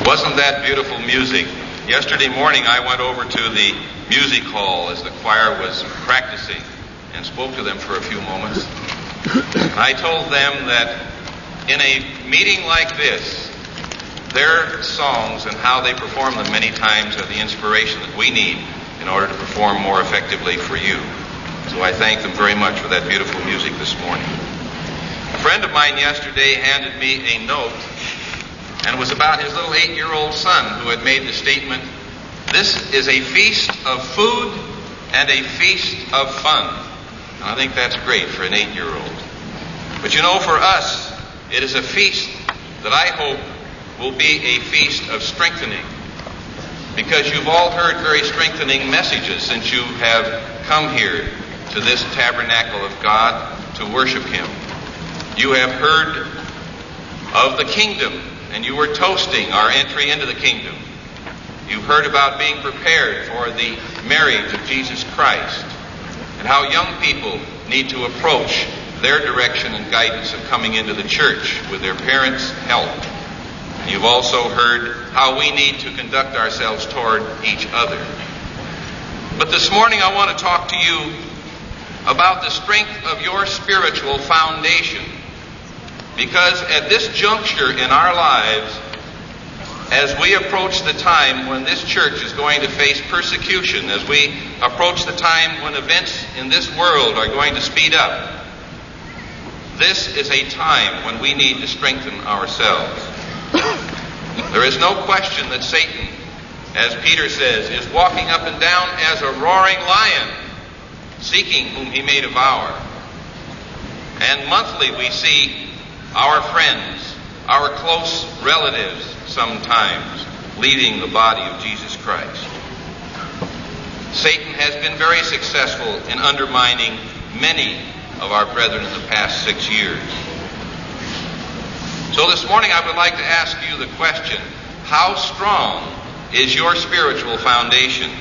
Wasn't that beautiful music? Yesterday morning I went over to the music hall as the choir was practicing and spoke to them for a few moments. I told them that in a meeting like this, their songs and how they perform them many times are the inspiration that we need in order to perform more effectively for you. So I thank them very much for that beautiful music this morning. A friend of mine yesterday handed me a note, and it was about his little 8-year-old son who had made the statement, "This is a feast of food and a feast of fun." And I think that's great for an 8-year-old. But you know, for us, it is a feast that I hope will be a feast of strengthening. Because you've all heard very strengthening messages since you have come here to this tabernacle of God to worship Him. You have heard of the kingdom, and you were toasting our entry into the kingdom. You've heard about being prepared for the marriage of Jesus Christ, and how young people need to approach their direction and guidance of coming into the church with their parents' help. And you've also heard how we need to conduct ourselves toward each other. But this morning I want to talk to you about the strength of your spiritual foundation. Because at this juncture in our lives, as we approach the time when this church is going to face persecution, as we approach the time when events in this world are going to speed up, this is a time when we need to strengthen ourselves. There is no question that Satan, as Peter says, is walking up and down as a roaring lion, seeking whom he may devour. And monthly we see our friends, our close relatives sometimes, leaving the body of Jesus Christ. Satan has been very successful in undermining many of our brethren in the past 6 years. So this morning I would like to ask you the question, how strong is your spiritual foundation?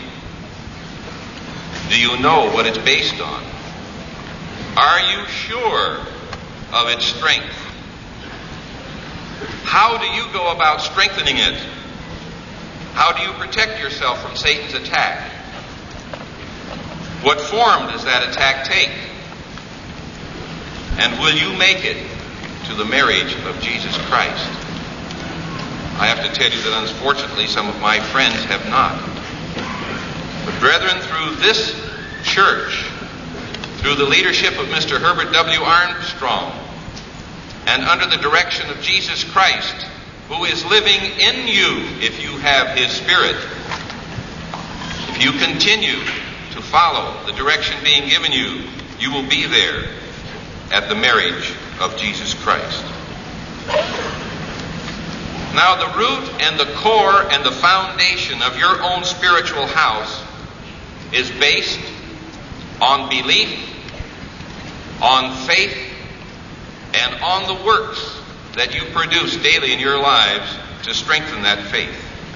Do you know what it's based on? Are you sure of its strength? How do you go about strengthening it? How do you protect yourself from Satan's attack? What form does that attack take? And will you make it to the marriage of Jesus Christ? I have to tell you that unfortunately some of my friends have not. But brethren, through this church, through the leadership of Mr. Herbert W. Armstrong, and under the direction of Jesus Christ, who is living in you if you have His Spirit, if you continue to follow the direction being given you, you will be there at the marriage of Jesus Christ. Now, the root and the core and the foundation of your own spiritual house is based on belief, on faith, and on the works that you produce daily in your lives to strengthen that faith.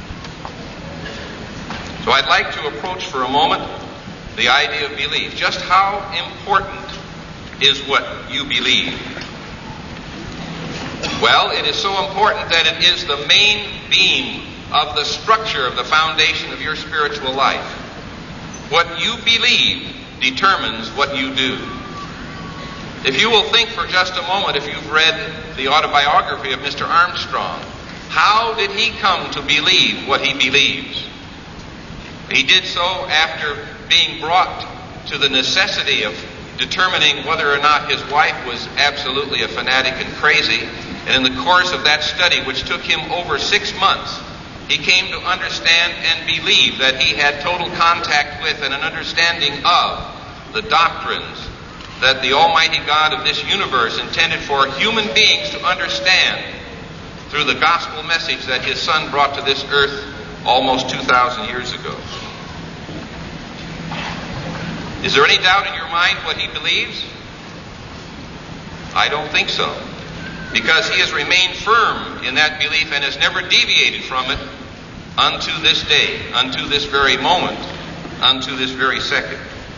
So I'd like to approach for a moment the idea of belief. Just how important is what you believe? Well, it is so important that it is the main beam of the structure of the foundation of your spiritual life. What you believe determines what you do. If you will think for just a moment, if you've read the autobiography of Mr. Armstrong, how did he come to believe what he believes? He did so after being brought to the necessity of determining whether or not his wife was absolutely a fanatic and crazy. And in the course of that study, which took him over 6 months, he came to understand and believe that he had total contact with and an understanding of the doctrines that the Almighty God of this universe intended for human beings to understand through the gospel message that His Son brought to this earth almost 2,000 years ago. Is there any doubt in your mind what he believes? I don't think so. Because he has remained firm in that belief and has never deviated from it unto this day, unto this very moment, unto this very second.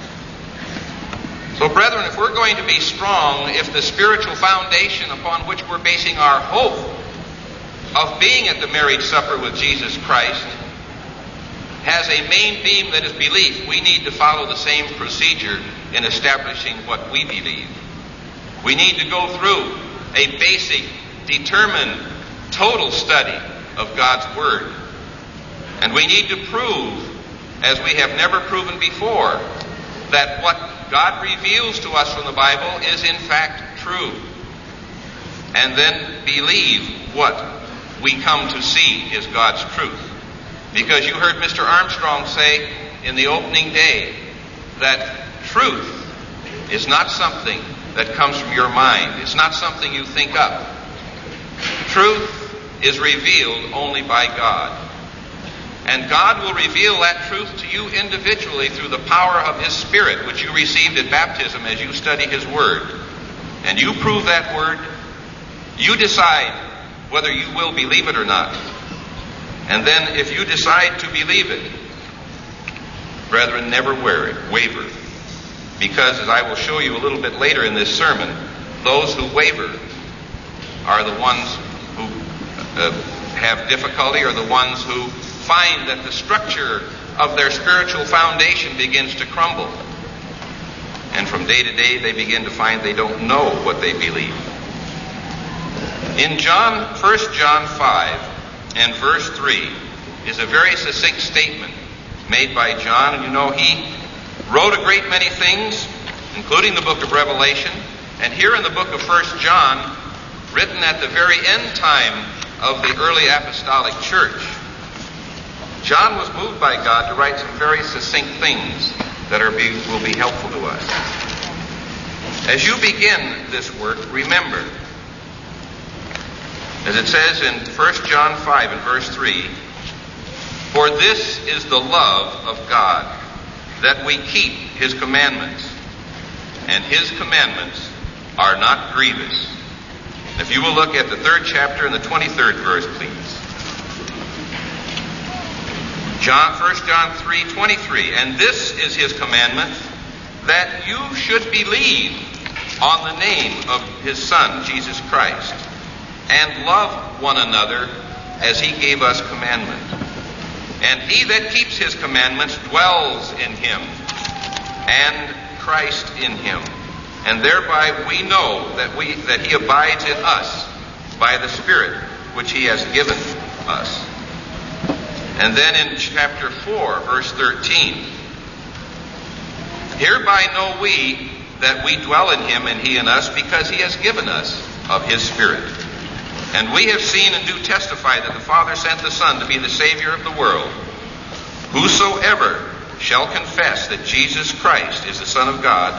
So, brethren, if we're going to be strong, if the spiritual foundation upon which we're basing our hope of being at the marriage supper with Jesus Christ has a main theme that is belief. We need to follow the same procedure in establishing what we believe. We need to go through a basic, determined, total study of God's Word. And we need to prove, as we have never proven before, that what God reveals to us from the Bible is in fact true. And then believe what we come to see is God's truth. Because you heard Mr. Armstrong say in the opening day that truth is not something that comes from your mind. It's not something you think up. Truth is revealed only by God. And God will reveal that truth to you individually through the power of His Spirit, which you received at baptism as you study His Word. And you prove that Word. You decide whether you will believe it or not. And then if you decide to believe it, brethren, never waver. Because, as I will show you a little bit later in this sermon, those who waver are the ones who have difficulty, or the ones who find that the structure of their spiritual foundation begins to crumble. And from day to day, they begin to find they don't know what they believe. In 1 John 5 and verse 3 is a very succinct statement made by John. And you know, he wrote a great many things, including the book of Revelation. And here in the book of 1 John, written at the very end time of the early apostolic church, John was moved by God to write some very succinct things that will be helpful to us. As you begin this work, remember, as it says in 1 John 5 and verse 3, "For this is the love of God, that we keep His commandments, and His commandments are not grievous." If you will look at the 3rd chapter and the 23rd verse, please. 1 John 3:23, "And this is His commandment, that you should believe on the name of His Son, Jesus Christ, and love one another as He gave us commandment. And he that keeps His commandments dwells in Him, and Christ in him. And thereby we know that He abides in us by the Spirit which He has given us." And then in chapter 4, verse 13, "Hereby know we that we dwell in Him and He in us, because He has given us of His Spirit. And we have seen and do testify that the Father sent the Son to be the Savior of the world. Whosoever shall confess that Jesus Christ is the Son of God,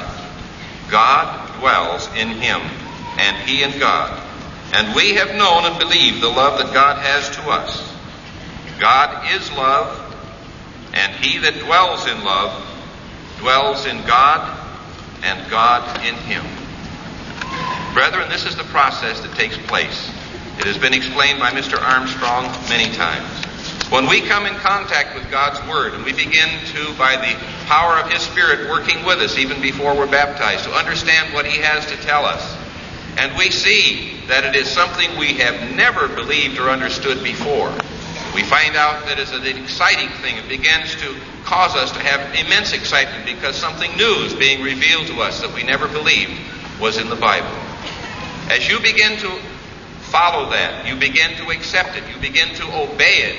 God dwells in Him, and He in God. And we have known and believed the love that God has to us. God is love, and He that dwells in love dwells in God, and God in Him." Brethren, this is the process that takes place. It has been explained by Mr. Armstrong many times. When we come in contact with God's Word, and we begin to, by the power of His Spirit working with us even before we're baptized, to understand what He has to tell us, and we see that it is something we have never believed or understood before, we find out that it's an exciting thing. It begins to cause us to have immense excitement because something new is being revealed to us that we never believed was in the Bible. As you begin to follow that, you begin to accept it, you begin to obey it,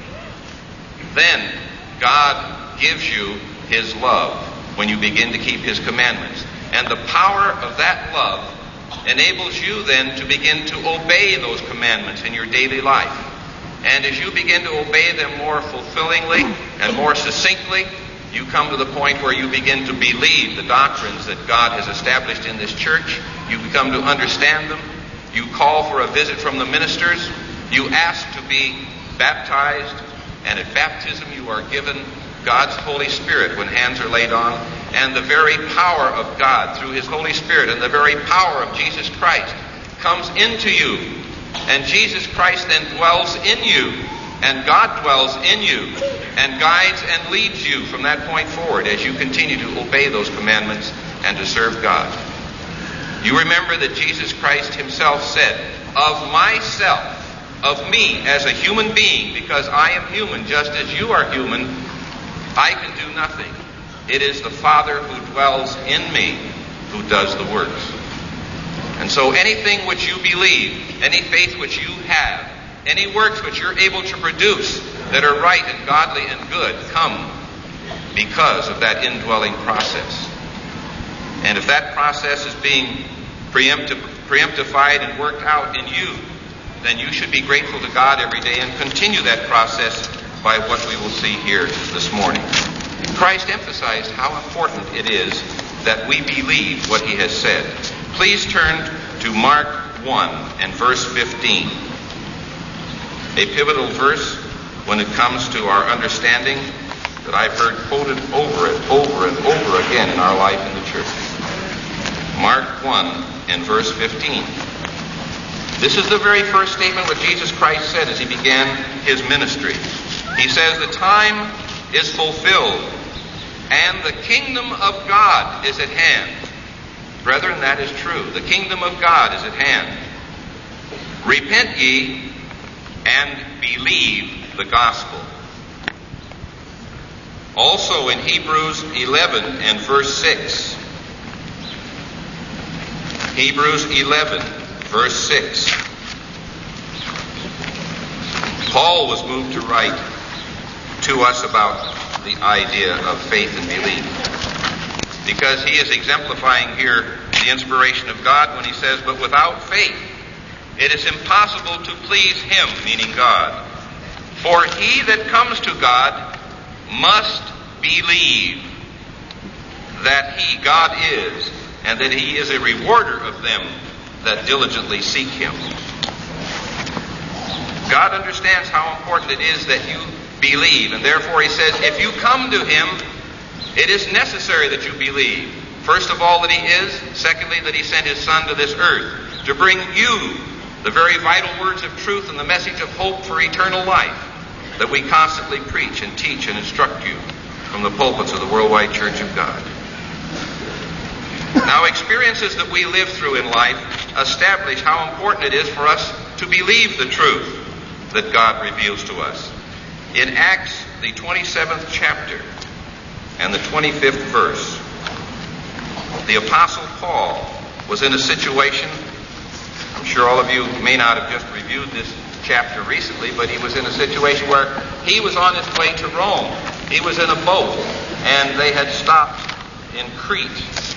then God gives you His love when you begin to keep His commandments. And the power of that love enables you then to begin to obey those commandments in your daily life. And as you begin to obey them more fulfillingly and more succinctly, you come to the point where you begin to believe the doctrines that God has established in this church. You become to understand them. You call for a visit from the ministers. You ask to be baptized. And at baptism you are given God's Holy Spirit when hands are laid on. And the very power of God through His Holy Spirit and the very power of Jesus Christ comes into you. And Jesus Christ then dwells in you. And God dwells in you and guides and leads you from that point forward as you continue to obey those commandments and to serve God. You remember that Jesus Christ Himself said, "Of myself of me as a human being, because I am human just as you are human, I can do nothing. It is the Father who dwells in me who does the works. And so anything which you believe, any faith which you have, any works which you're able to produce that are right and godly and good come because of that indwelling process. And if that process is being preemptified and worked out in you, then you should be grateful to God every day and continue that process by what we will see here this morning. Christ emphasized how important it is that we believe what he has said. Please turn to Mark 1 and verse 15. A pivotal verse when it comes to our understanding that I've heard quoted over and over again in our life in the church. Mark 1 and verse 15. This is the very first statement what Jesus Christ said as he began his ministry. He says, "The time is fulfilled, and the kingdom of God is at hand." Brethren, that is true. The kingdom of God is at hand. "Repent ye and believe the gospel." Also in Hebrews 11 and verse 6. Hebrews 11, verse 6. Paul was moved to write to us about the idea of faith and belief, because he is exemplifying here the inspiration of God when he says, "But without faith it is impossible to please him," meaning God. "For he that comes to God must believe that he, God, is, and that he is a rewarder of them that diligently seek him." God understands how important it is that you believe, and therefore he says, if you come to him, it is necessary that you believe. First of all, that he is. Secondly, that he sent his Son to this earth to bring you the very vital words of truth and the message of hope for eternal life that we constantly preach and teach and instruct you from the pulpits of the Worldwide Church of God. Now, experiences that we live through in life establish how important it is for us to believe the truth that God reveals to us. In Acts, the 27th chapter and the 25th verse, the Apostle Paul was in a situation, I'm sure all of you may not have just reviewed this chapter recently, but he was in a situation where he was on his way to Rome. He was in a boat, and they had stopped in Crete,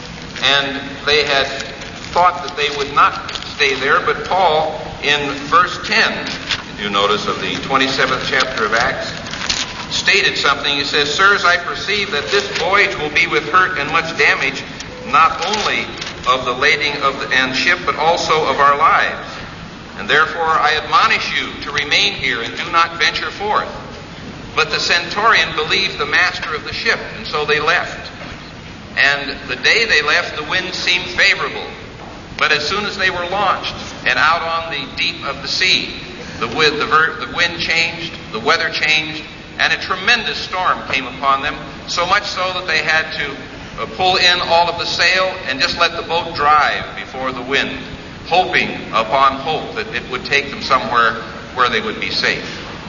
and they had thought that they would not stay there, but Paul, in verse 10, you notice, of the 27th chapter of Acts, stated something. He says, "Sirs, I perceive that this voyage will be with hurt and much damage, not only of the lading of the ship, but also of our lives. And therefore I admonish you to remain here and do not venture forth." But the centurion believed the master of the ship, and so they left. And the day they left, the wind seemed favorable. But as soon as they were launched and out on the deep of the sea, the wind changed, the weather changed, and a tremendous storm came upon them, so much so that they had to pull in all of the sail and just let the boat drive before the wind, hoping upon hope that it would take them somewhere where they would be safe.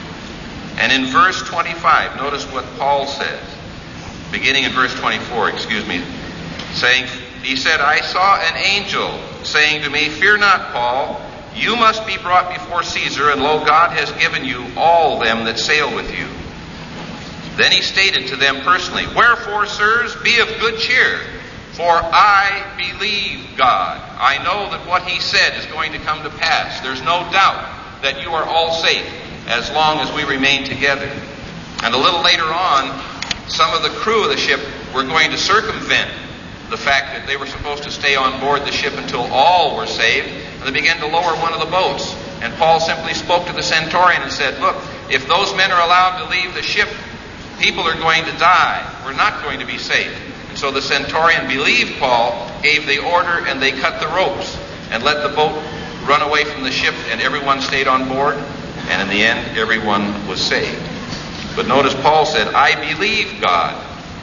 And in verse 25, notice what Paul says, beginning in verse 24, saying, he said, "I saw an angel saying to me, 'Fear not, Paul, you must be brought before Caesar, and lo, God has given you all them that sail with you.' Then he stated to them personally, 'Wherefore, sirs, be of good cheer, for I believe God. I know that what he said is going to come to pass. There's no doubt that you are all safe as long as we remain together.' And a little later on, some of the crew of the ship were going to circumvent the fact that they were supposed to stay on board the ship until all were saved, and they began to lower one of the boats. And Paul simply spoke to the centurion and said, 'Look, if those men are allowed to leave the ship, people are going to die. We're not going to be safe.' And so the centurion believed Paul, gave the order, and they cut the ropes and let the boat run away from the ship, and everyone stayed on board, and in the end, everyone was saved. But notice Paul said, 'I believe God,'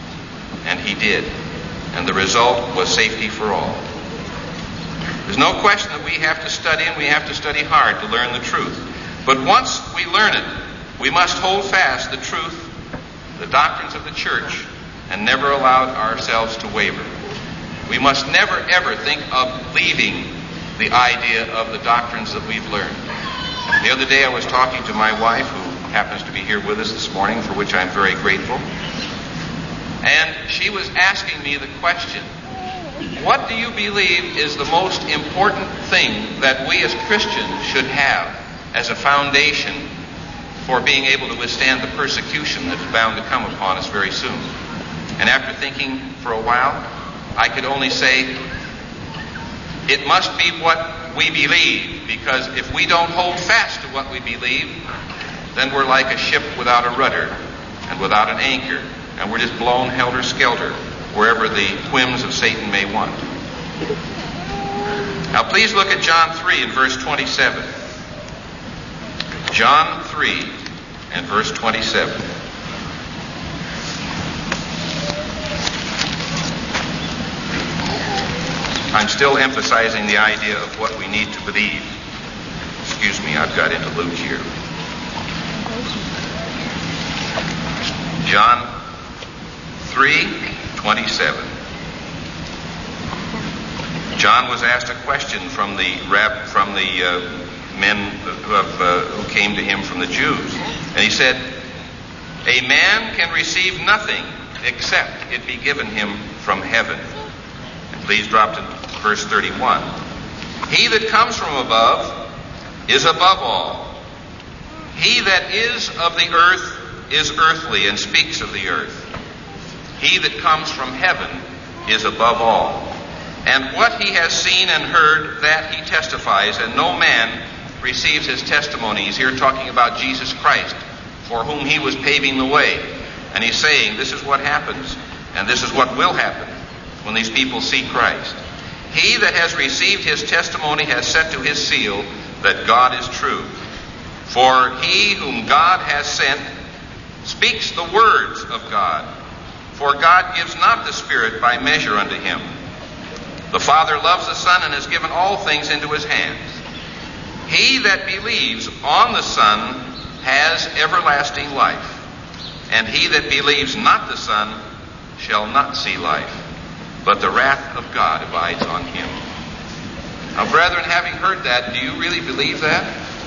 and he did. And the result was safety for all. There's no question that we have to study, and we have to study hard to learn the truth. But once we learn it, we must hold fast the truth, the doctrines of the church, and never allow ourselves to waver. We must never, ever think of leaving the idea of the doctrines that we've learned. The other day I was talking to my wife, who happens to be here with us this morning, for which I'm very grateful. And she was asking me the question, what do you believe is the most important thing that we as Christians should have as a foundation for being able to withstand the persecution that's bound to come upon us very soon? And after thinking for a while, I could only say, it must be what we believe, because if we don't hold fast to what we believe, then we're like a ship without a rudder and without an anchor, and we're just blown helter-skelter wherever the whims of Satan may want. Now please look at John 3 and verse 27. John 3 and verse 27. I'm still emphasizing the idea of what we need to believe. Excuse me, I've got into Luke here. John 3:27. John was asked a question from the men who came to him from the Jews, and he said, "A man can receive nothing except it be given him from heaven." And please drop to verse 31. "He that comes from above is above all. He that is of the earth is earthly and speaks of the earth. He that comes from heaven is above all. And what he has seen and heard, that he testifies, and no man receives his testimony." He's here talking about Jesus Christ, for whom he was paving the way. And he's saying, this is what happens, and this is what will happen when these people see Christ. "He that has received his testimony has set to his seal that God is true. For he whom God has sent speaks the words of God. For God gives not the Spirit by measure unto him. The Father loves the Son and has given all things into his hands. He that believes on the Son has everlasting life. And he that believes not the Son shall not see life, but the wrath of God abides on him." Now, brethren, having heard that, do you really believe that?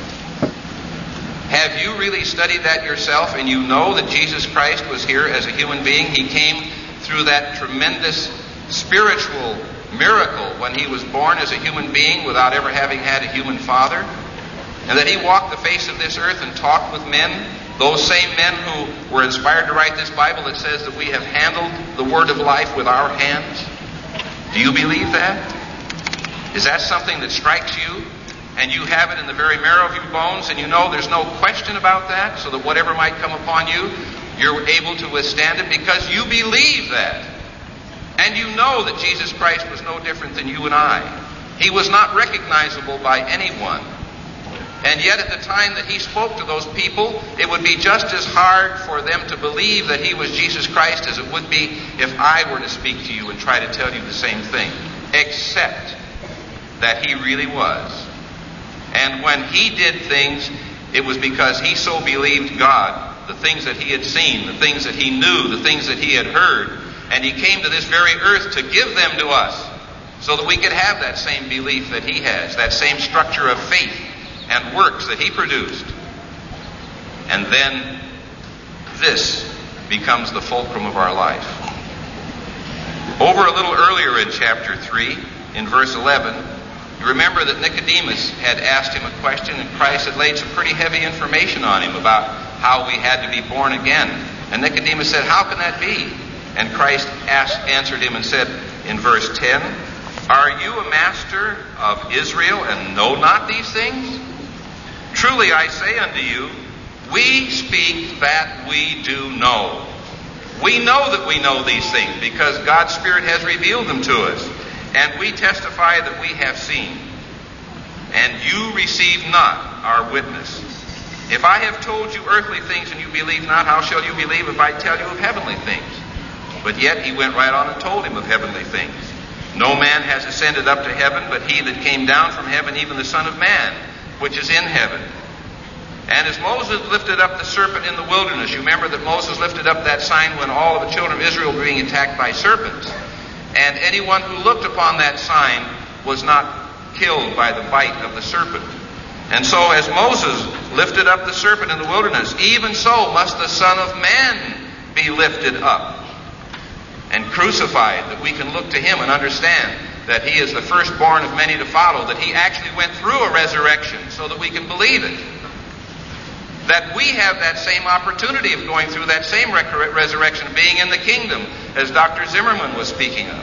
Have you really studied that yourself, and you know that Jesus Christ was here as a human being? He came through that tremendous spiritual miracle when he was born as a human being without ever having had a human father, and that he walked the face of this earth and talked with men, those same men who were inspired to write this Bible that says that we have handled the word of life with our hands. Do you believe that? Is that something that strikes you, and you have it in the very marrow of your bones, and you know there's no question about that, so that whatever might come upon you, you're able to withstand it because you believe that? And you know that Jesus Christ was no different than you and I. He was not recognizable by anyone. And yet at the time that he spoke to those people, it would be just as hard for them to believe that he was Jesus Christ as it would be if I were to speak to you and try to tell you the same thing, except that he really was. And when he did things, it was because he so believed God, the things that he had seen, the things that he knew, the things that he had heard, and he came to this very earth to give them to us so that we could have that same belief that he has, that same structure of faith and works that he produced. And then this becomes the fulcrum of our life. Over a little earlier in chapter 3, in verse 11, you remember that Nicodemus had asked him a question, and Christ had laid some pretty heavy information on him about how we had to be born again. And Nicodemus said, "How can that be?" And Christ answered him and said in verse 10, "Are you a master of Israel and know not these things? Truly I say unto you, we speak that we do know." We know that we know these things because God's Spirit has revealed them to us. And we testify that we have seen. And you receive not our witness. If I have told you earthly things and you believe not, how shall you believe if I tell you of heavenly things? But yet he went right on and told him of heavenly things. No man has ascended up to heaven, but he that came down from heaven, even the Son of Man, which is in heaven. And as Moses lifted up the serpent in the wilderness, you remember that Moses lifted up that sign when all of the children of Israel were being attacked by serpents. And anyone who looked upon that sign was not killed by the bite of the serpent. And so as Moses lifted up the serpent in the wilderness, even so must the Son of Man be lifted up and crucified, that we can look to him and understand that he is the firstborn of many to follow, that he actually went through a resurrection so that we can believe it. That we have that same opportunity of going through that same resurrection, being in the kingdom, as Dr. Zimmerman was speaking of.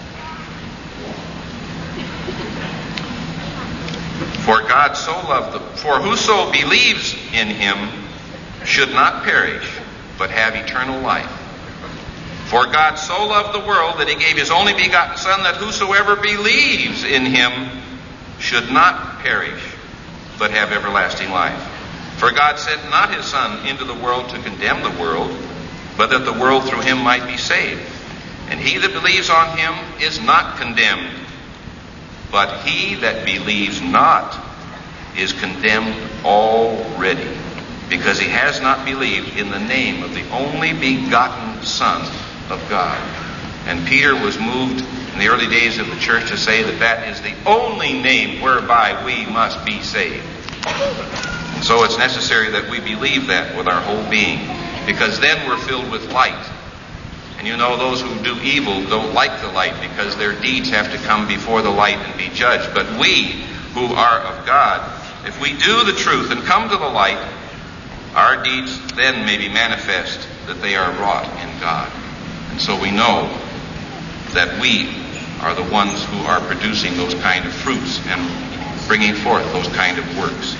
For whoso believes in him should not perish, but have eternal life. For God so loved the world that he gave his only begotten Son, that whosoever believes in him should not perish, but have everlasting life. For God sent not his Son into the world to condemn the world, but that the world through him might be saved. And he that believes on him is not condemned, but he that believes not is condemned already, because he has not believed in the name of the only begotten Son of God. And Peter was moved in the early days of the church to say that that is the only name whereby we must be saved. And so it's necessary that we believe that with our whole being, because then we're filled with light. And you know, those who do evil don't like the light, because their deeds have to come before the light and be judged. But we who are of God, if we do the truth and come to the light, our deeds then may be manifest that they are wrought in God. And so we know that we are the ones who are producing those kind of fruits and bringing forth those kind of works.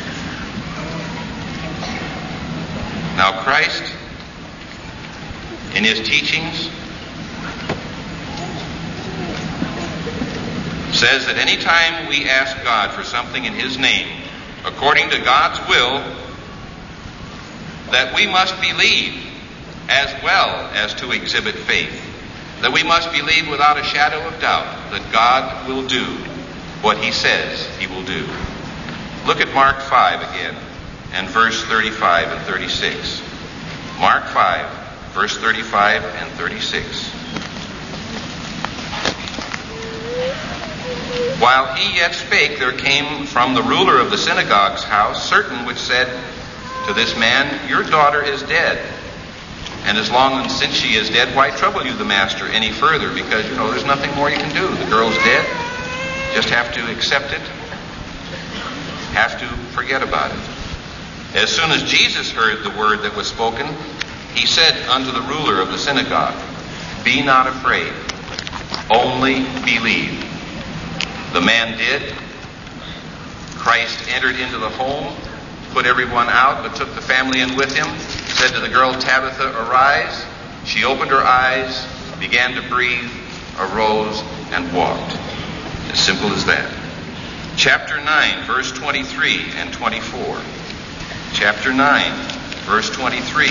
Now Christ, in his teachings, says that any time we ask God for something in his name, according to God's will, that we must believe as well as to exhibit faith. That we must believe without a shadow of doubt that God will do what he says he will do. Look at Mark 5 again, and verse 35 and 36. Mark 5, verse 35 and 36. While he yet spake, there came from the ruler of the synagogue's house certain which said to this man, Your daughter is dead. And as long since she is dead, why trouble you the master any further? Because, there's nothing more you can do. The girl's dead. Just have to accept it. Have to forget about it. As soon as Jesus heard the word that was spoken, he said unto the ruler of the synagogue, Be not afraid, only believe. The man did. Christ entered into the home, put everyone out, but took the family in with him, said to the girl, Tabitha, arise. She opened her eyes, began to breathe, arose, and walked. As simple as that. Chapter 9, verse 23 and 24. Chapter 9, verse 23.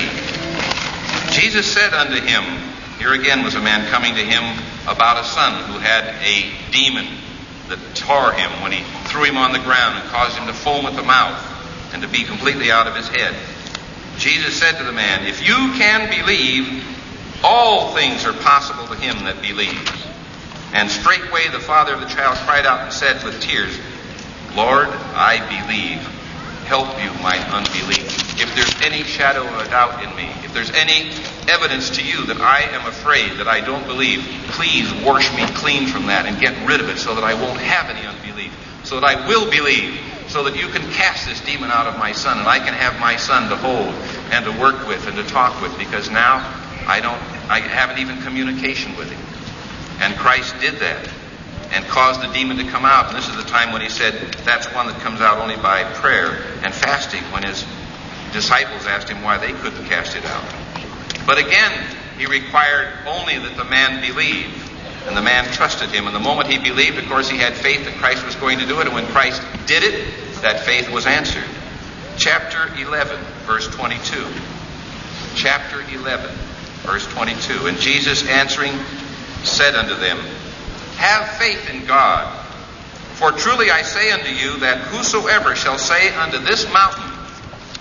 Jesus said unto him, here again was a man coming to him about a son who had a demon that tore him when he threw him on the ground and caused him to foam at the mouth and to be completely out of his head. Jesus said to the man, If you can believe, all things are possible to him that believes. And straightway the father of the child cried out and said with tears, Lord, I believe. Help you my unbelief. If there's any shadow of a doubt in me, if there's any evidence to you that I am afraid, that I don't believe, please wash me clean from that and get rid of it so that I won't have any unbelief, so that I will believe, so that you can cast this demon out of my son and I can have my son to hold and to work with and to talk with, because now I haven't even communication with him. And Christ did that and caused the demon to come out. And this is the time when he said that's one that comes out only by prayer and fasting, when his disciples asked him why they couldn't cast it out. But again, he required only that the man believe. And the man trusted him. And the moment he believed, of course, he had faith that Christ was going to do it. And when Christ did it, that faith was answered. Chapter 11, verse 22. Chapter 11, verse 22. And Jesus answering said unto them, Have faith in God. For truly I say unto you that whosoever shall say unto this mountain,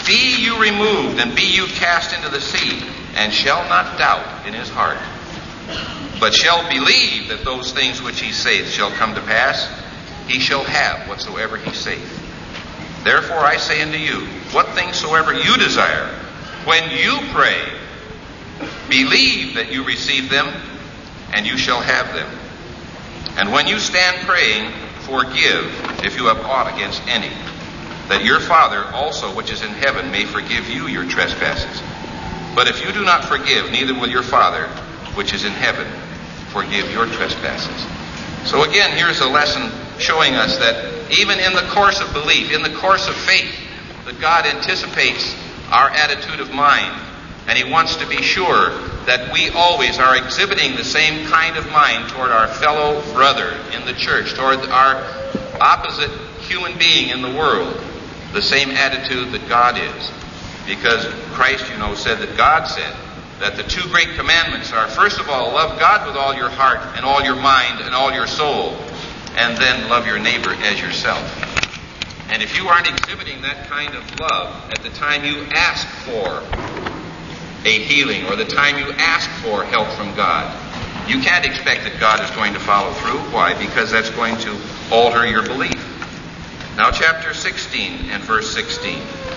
Be you removed, and be you cast into the sea, and shall not doubt in his heart, but shall believe that those things which he saith shall come to pass, he shall have whatsoever he saith. Therefore I say unto you, what things soever you desire, when you pray, believe that you receive them, and you shall have them. And when you stand praying, forgive if you have aught against any, that your Father also which is in heaven may forgive you your trespasses. But if you do not forgive, neither will your Father which is in heaven forgive your trespasses. So again, here's a lesson showing us that even in the course of belief, in the course of faith, that God anticipates our attitude of mind, and he wants to be sure that we always are exhibiting the same kind of mind toward our fellow brother in the church, toward our opposite human being in the world, the same attitude that God is. Because Christ, said that God said that the two great commandments are, first of all, love God with all your heart and all your mind and all your soul, and then love your neighbor as yourself. And if you aren't exhibiting that kind of love at the time you ask for a healing or the time you ask for help from God, you can't expect that God is going to follow through. Why? Because that's going to alter your belief. Now, chapter 16 and verse 16.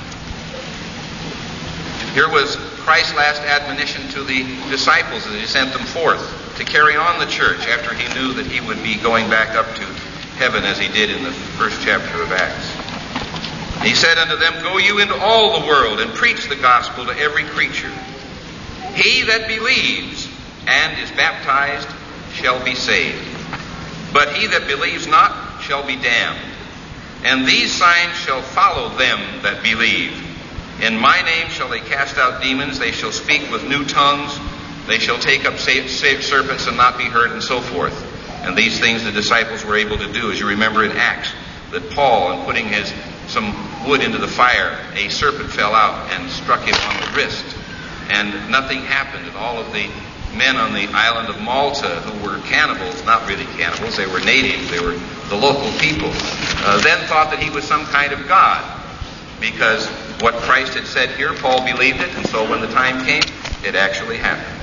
Here was Christ's last admonition to the disciples as he sent them forth to carry on the church after he knew that he would be going back up to heaven as he did in the first chapter of Acts. He said unto them, Go you into all the world and preach the gospel to every creature. He that believes and is baptized shall be saved, but he that believes not shall be damned. And these signs shall follow them that believe. In my name shall they cast out demons, they shall speak with new tongues, they shall take up serpents and not be hurt, and so forth. And these things the disciples were able to do. As you remember in Acts, that Paul, in putting some wood into the fire, a serpent fell out and struck him on the wrist. And nothing happened. And all of the men on the island of Malta, who were cannibals, not really cannibals, they were natives, they were the local people, then thought that he was some kind of god. Because what Christ had said here, Paul believed it, and so when the time came, it actually happened.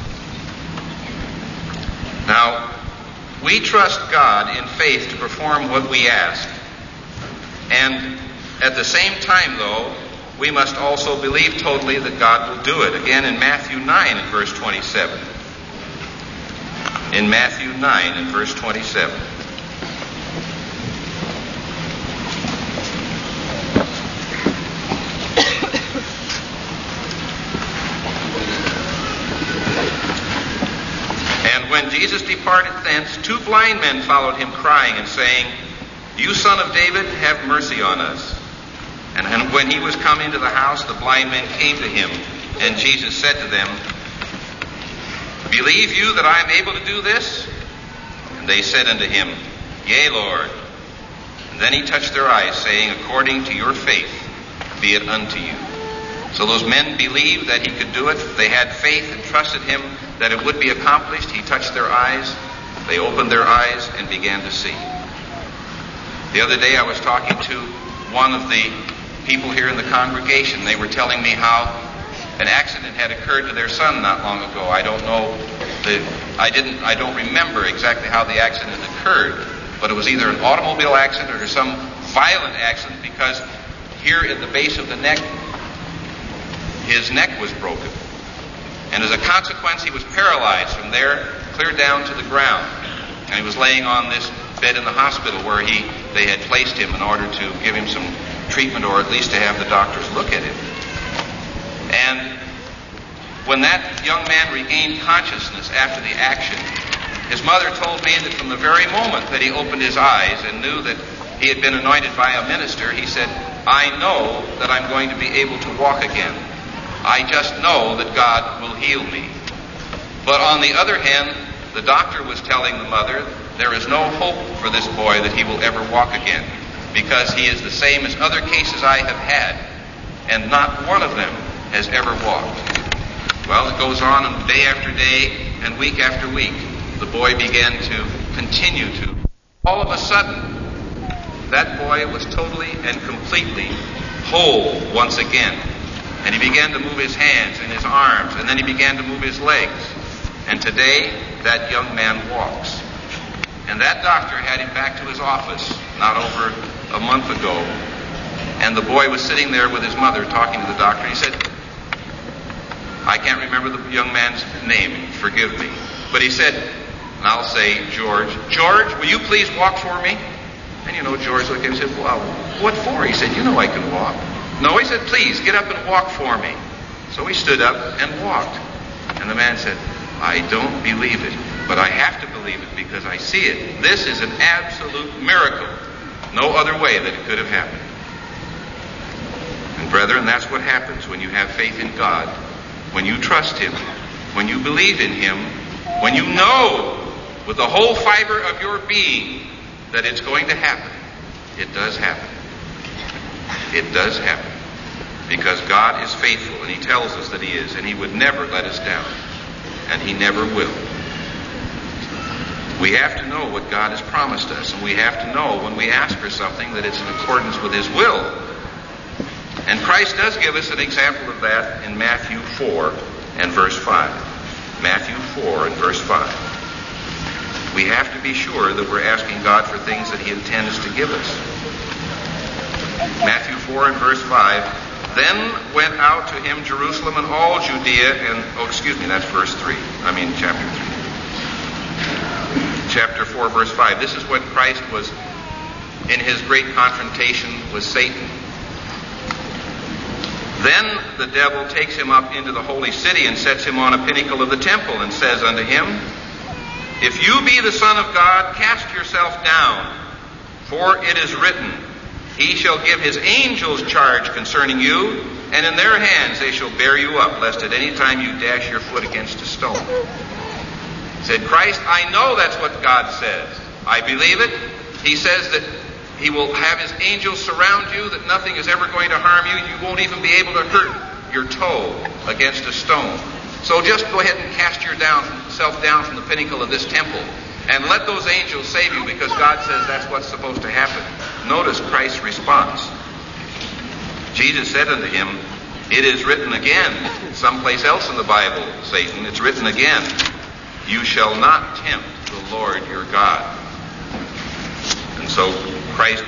Now, we trust God in faith to perform what we ask. And at the same time, though, we must also believe totally that God will do it. Again, in Matthew 9 and verse 27. In Matthew 9 and verse 27. And when Jesus departed thence, two blind men followed him, crying and saying, You son of David, have mercy on us. And when he was come into the house, the blind men came to him, and Jesus said to them, Believe you that I am able to do this? And they said unto him, Yea, Lord. And then he touched their eyes, saying, According to your faith be it unto you. So those men believed that he could do it. They had faith and trusted him that it would be accomplished. He touched their eyes. They opened their eyes and began to see. The other day I was talking to one of the people here in the congregation. They were telling me how an accident had occurred to their son not long ago. I don't remember exactly how the accident occurred, but it was either an automobile accident or some violent accident, because here at the base of the neck, his neck was broken. And as a consequence, he was paralyzed from there clear down to the ground. And he was laying on this bed in the hospital where they had placed him in order to give him some treatment, or at least to have the doctors look at him. And when that young man regained consciousness after the action, his mother told me that from the very moment that he opened his eyes and knew that he had been anointed by a minister, he said, I know that I'm going to be able to walk again. I just know that God will heal me. But on the other hand, the doctor was telling the mother, there is no hope for this boy that he will ever walk again, because he is the same as other cases I have had, and not one of them has ever walked. Well, it goes on, and day after day and week after week, the boy began to continue to. All of a sudden, that boy was totally and completely whole once again. And he began to move his hands and his arms, and then he began to move his legs. And today, that young man walks. And that doctor had him back to his office not over a month ago. And the boy was sitting there with his mother talking to the doctor. He said, I can't remember the young man's name, forgive me. But he said, and I'll say George, George, will you please walk for me? And you know, George looked at him and said, well, what for? He said, you know I can walk. No, he said, please, get up and walk for me. So he stood up and walked. And the man said, I don't believe it, but I have to believe it because I see it. This is an absolute miracle. No other way that it could have happened. And brethren, that's what happens when you have faith in God, when you trust Him, when you believe in Him, when you know with the whole fiber of your being that it's going to happen. It does happen. It does happen. Because God is faithful, and He tells us that He is, and He would never let us down. And He never will. We have to know what God has promised us, and we have to know when we ask for something that it's in accordance with His will. And Christ does give us an example of that in Matthew 4 and verse 5. Matthew 4 and verse 5. We have to be sure that we're asking God for things that He intends to give us. Matthew 4 and verse 5. Then went out to him Jerusalem and all Judea and, that's verse 3. Chapter 3. Chapter 4, verse 5. This is when Christ was in his great confrontation with Satan. Then the devil takes him up into the holy city and sets him on a pinnacle of the temple and says unto him, If you be the Son of God, cast yourself down, for it is written, He shall give His angels charge concerning you, and in their hands they shall bear you up, lest at any time you dash your foot against a stone. Said Christ, I know that's what God says. I believe it. He says that He will have His angels surround you, that nothing is ever going to harm you. You won't even be able to hurt your toe against a stone. So just go ahead and cast yourself down from the pinnacle of this temple, and let those angels save you, because God says that's what's supposed to happen. Notice Christ's response. Jesus said unto him, It is written again, someplace else in the Bible, Satan, it's written again, You shall not tempt the Lord your God. And so Christ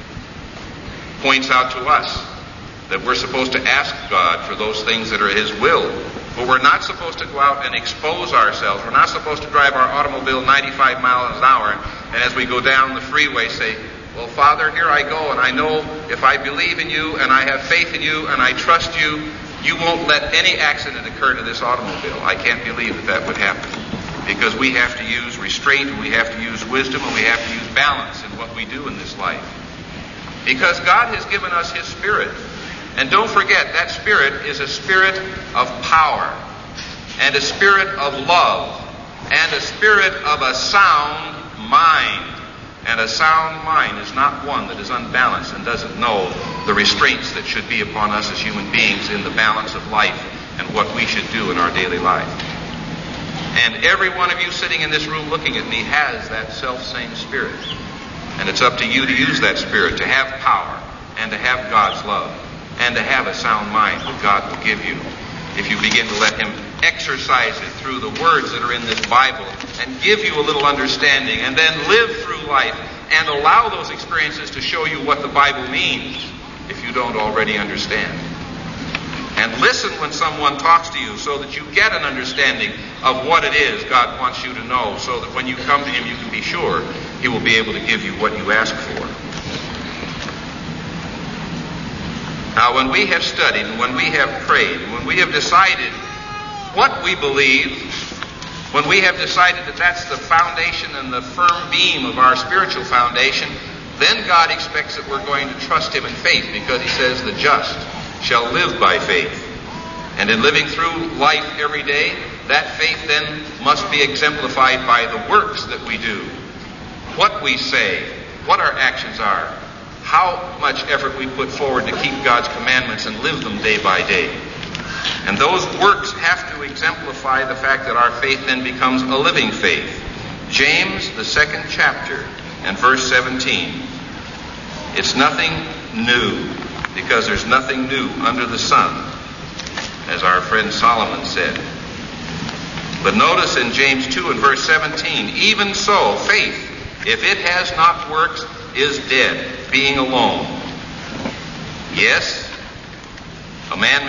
points out to us that we're supposed to ask God for those things that are His will. But we're not supposed to go out and expose ourselves. We're not supposed to drive our automobile 95 miles an hour and as we go down the freeway say, well, Father, here I go, and I know if I believe in You and I have faith in You and I trust You, You won't let any accident occur to this automobile. I can't believe that would happen. Because we have to use restraint, and we have to use wisdom, and we have to use balance in what we do in this life. Because God has given us His Spirit. And don't forget, that Spirit is a spirit of power, and a spirit of love, and a spirit of a sound mind. And a sound mind is not one that is unbalanced and doesn't know the restraints that should be upon us as human beings in the balance of life and what we should do in our daily life. And every one of you sitting in this room looking at me has that self-same spirit. And it's up to you to use that spirit to have power and to have God's love and to have a sound mind that God will give you if you begin to let Him exercise it through the words that are in this Bible and give you a little understanding, and then live through life and allow those experiences to show you what the Bible means if you don't already understand. And listen when someone talks to you so that you get an understanding of what it is God wants you to know, so that when you come to Him you can be sure He will be able to give you what you ask for. Now, when we have studied, and when we have prayed, and when we have decided what we believe, when we have decided that that's the foundation and the firm beam of our spiritual foundation, then God expects that we're going to trust Him in faith, because He says the just shall live by faith. And in living through life every day, that faith then must be exemplified by the works that we do, what we say, what our actions are, how much effort we put forward to keep God's commandments and live them day by day. And those works have to exemplify the fact that our faith then becomes a living faith. James, the 2nd chapter, and verse 17. It's nothing new. because there's nothing new under the sun, as our friend Solomon said. But notice in James 2 and verse 17, even so, faith, if it has not works, is dead, being alone. Yes, a man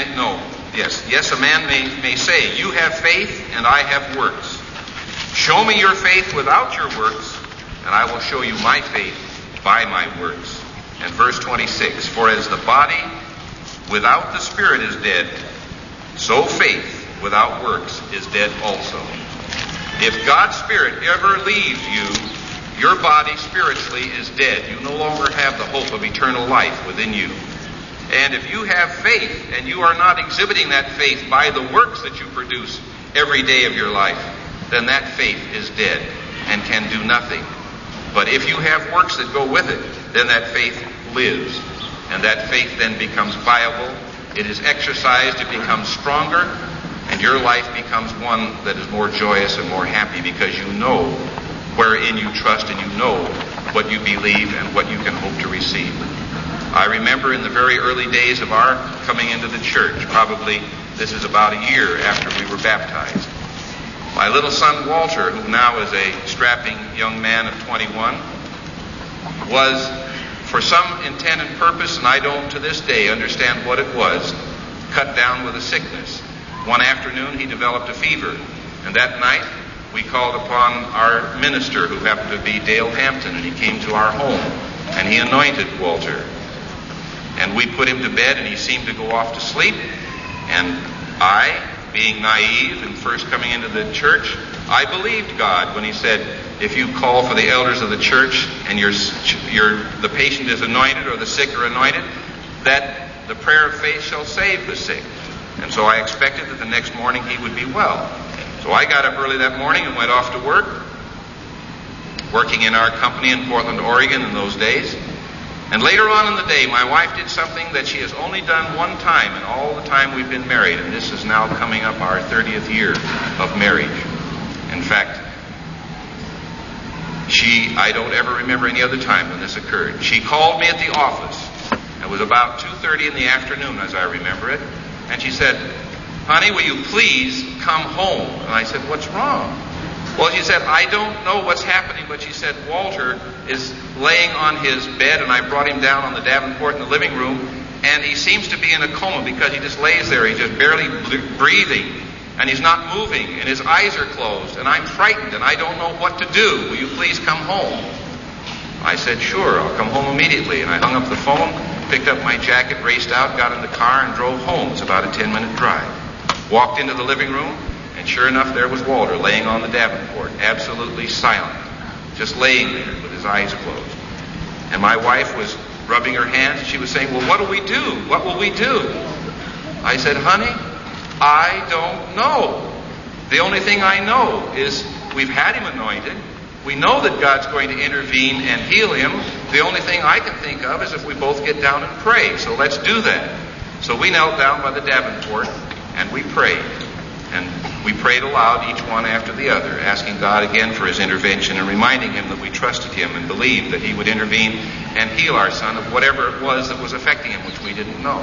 may say, you have faith and I have works. Show me your faith without your works, and I will show you my faith by my works. And verse 26, for as the body without the spirit is dead, so faith without works is dead also. If God's Spirit ever leaves you, your body spiritually is dead. You no longer have the hope of eternal life within you. And if you have faith and you are not exhibiting that faith by the works that you produce every day of your life, then that faith is dead and can do nothing. But if you have works that go with it, then that faith lives. And that faith then becomes viable. It is exercised, it becomes stronger, and your life becomes one that is more joyous and more happy because you know wherein you trust and you know what you believe and what you can hope to receive. I remember in the very early days of our coming into the church, probably this is about a year after we were baptized, my little son Walter, who now is a strapping young man of 21, was, for some intent and purpose, and I don't to this day understand what it was, cut down with a sickness. One afternoon he developed a fever, and that night we called upon our minister, who happened to be Dale Hampton, and he came to our home, and he anointed Walter. And we put him to bed, and he seemed to go off to sleep. And I, being naive and first coming into the church, I believed God when he said, if you call for the elders of the church and the patient is anointed or the sick are anointed, that the prayer of faith shall save the sick. And so I expected that the next morning he would be well. So I got up early that morning and went off to work, working in our company in Portland, Oregon in those days. And later on in the day, my wife did something that she has only done one time in all the time we've been married, and this is now coming up our 30th year of marriage. In fact, I don't ever remember any other time when this occurred. She called me at the office. It was about 2:30 in the afternoon, as I remember it. And she said, honey, will you please come home? And I said, what's wrong? Well, she said, I don't know what's happening, but she said, Walter is laying on his bed, and I brought him down on the Davenport in the living room, and he seems to be in a coma because he just lays there. He's just barely breathing, and he's not moving, and his eyes are closed, and I'm frightened, and I don't know what to do. Will you please come home? I said, sure, I'll come home immediately. And I hung up the phone, picked up my jacket, raced out, got in the car, and drove home. It's about a 10-minute drive. Walked into the living room, and sure enough, there was Walter laying on the Davenport, absolutely silent, just laying there with his eyes closed. And my wife was rubbing her hands, and she was saying, well, what do we do? What will we do? I said, honey, I don't know. The only thing I know is we've had him anointed. We know that God's going to intervene and heal him. The only thing I can think of is if we both get down and pray. So let's do that. So we knelt down by the Davenport, and we prayed. And we prayed aloud, each one after the other, asking God again for his intervention and reminding him that we trusted him and believed that he would intervene and heal our son of whatever it was that was affecting him, which we didn't know.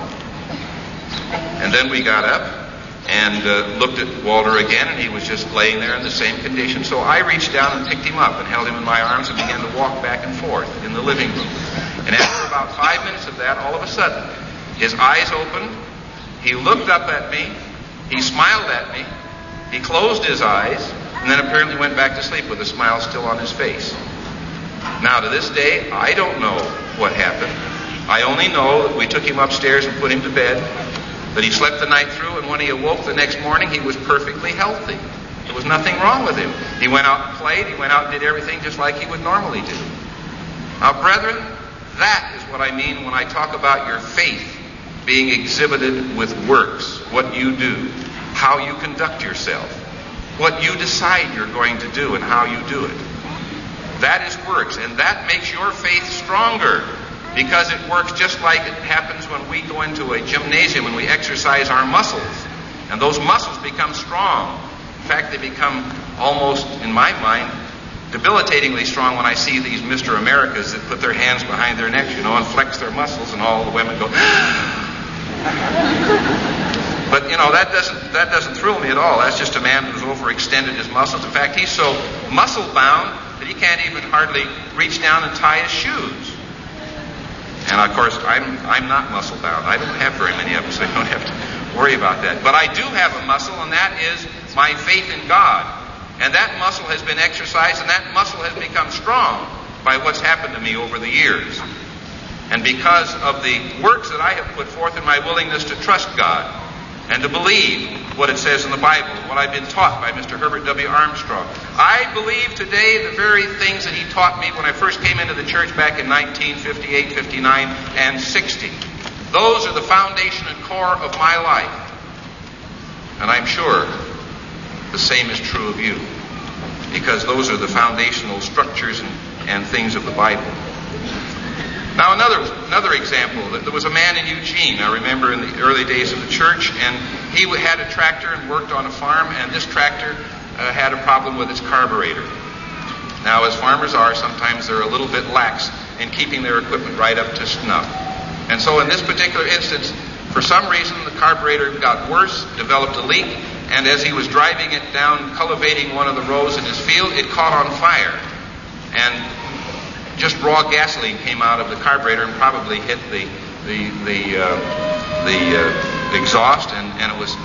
And then we got up and looked at Walter again, and he was just laying there in the same condition. So I reached down and picked him up and held him in my arms and began to walk back and forth in the living room. And after about 5 minutes of that, all of a sudden, his eyes opened, he looked up at me, he smiled at me, he closed his eyes, and then apparently went back to sleep with a smile still on his face. Now, to this day, I don't know what happened. I only know that we took him upstairs and put him to bed, that he slept the night through, and when he awoke the next morning, he was perfectly healthy. There was nothing wrong with him. He went out and played, he went out and did everything just like he would normally do. Now, brethren, that is what I mean when I talk about your faith being exhibited with works, what you do, how you conduct yourself, what you decide you're going to do and how you do it. That is works, and that makes your faith stronger, because it works just like it happens when we go into a gymnasium and we exercise our muscles, and those muscles become strong. In fact, they become almost, in my mind, debilitatingly strong when I see these Mr. Americas that put their hands behind their necks, and flex their muscles, and all the women go. But that doesn't thrill me at all. That's just a man who's overextended his muscles. In fact, he's so muscle bound that he can't even hardly reach down and tie his shoes. And of course, I'm not muscle bound. I don't have very many of them, so I don't have to worry about that. But I do have a muscle, and that is my faith in God. And that muscle has been exercised, and that muscle has become strong by what's happened to me over the years. And because of the works that I have put forth in my willingness to trust God and to believe what it says in the Bible, what I've been taught by Mr. Herbert W. Armstrong. I believe today the very things that he taught me when I first came into the church back in 1958, 59, and 60. Those are the foundation and core of my life. And I'm sure the same is true of you, because those are the foundational structures and things of the Bible. Now another example, there was a man in Eugene, I remember in the early days of the church, and he had a tractor and worked on a farm, and this tractor had a problem with its carburetor. Now, as farmers are, sometimes they're a little bit lax in keeping their equipment right up to snuff. And so in this particular instance, for some reason, the carburetor got worse, developed a leak, and as he was driving it down, cultivating one of the rows in his field, it caught on fire. And just raw gasoline came out of the carburetor and probably hit the exhaust, and it was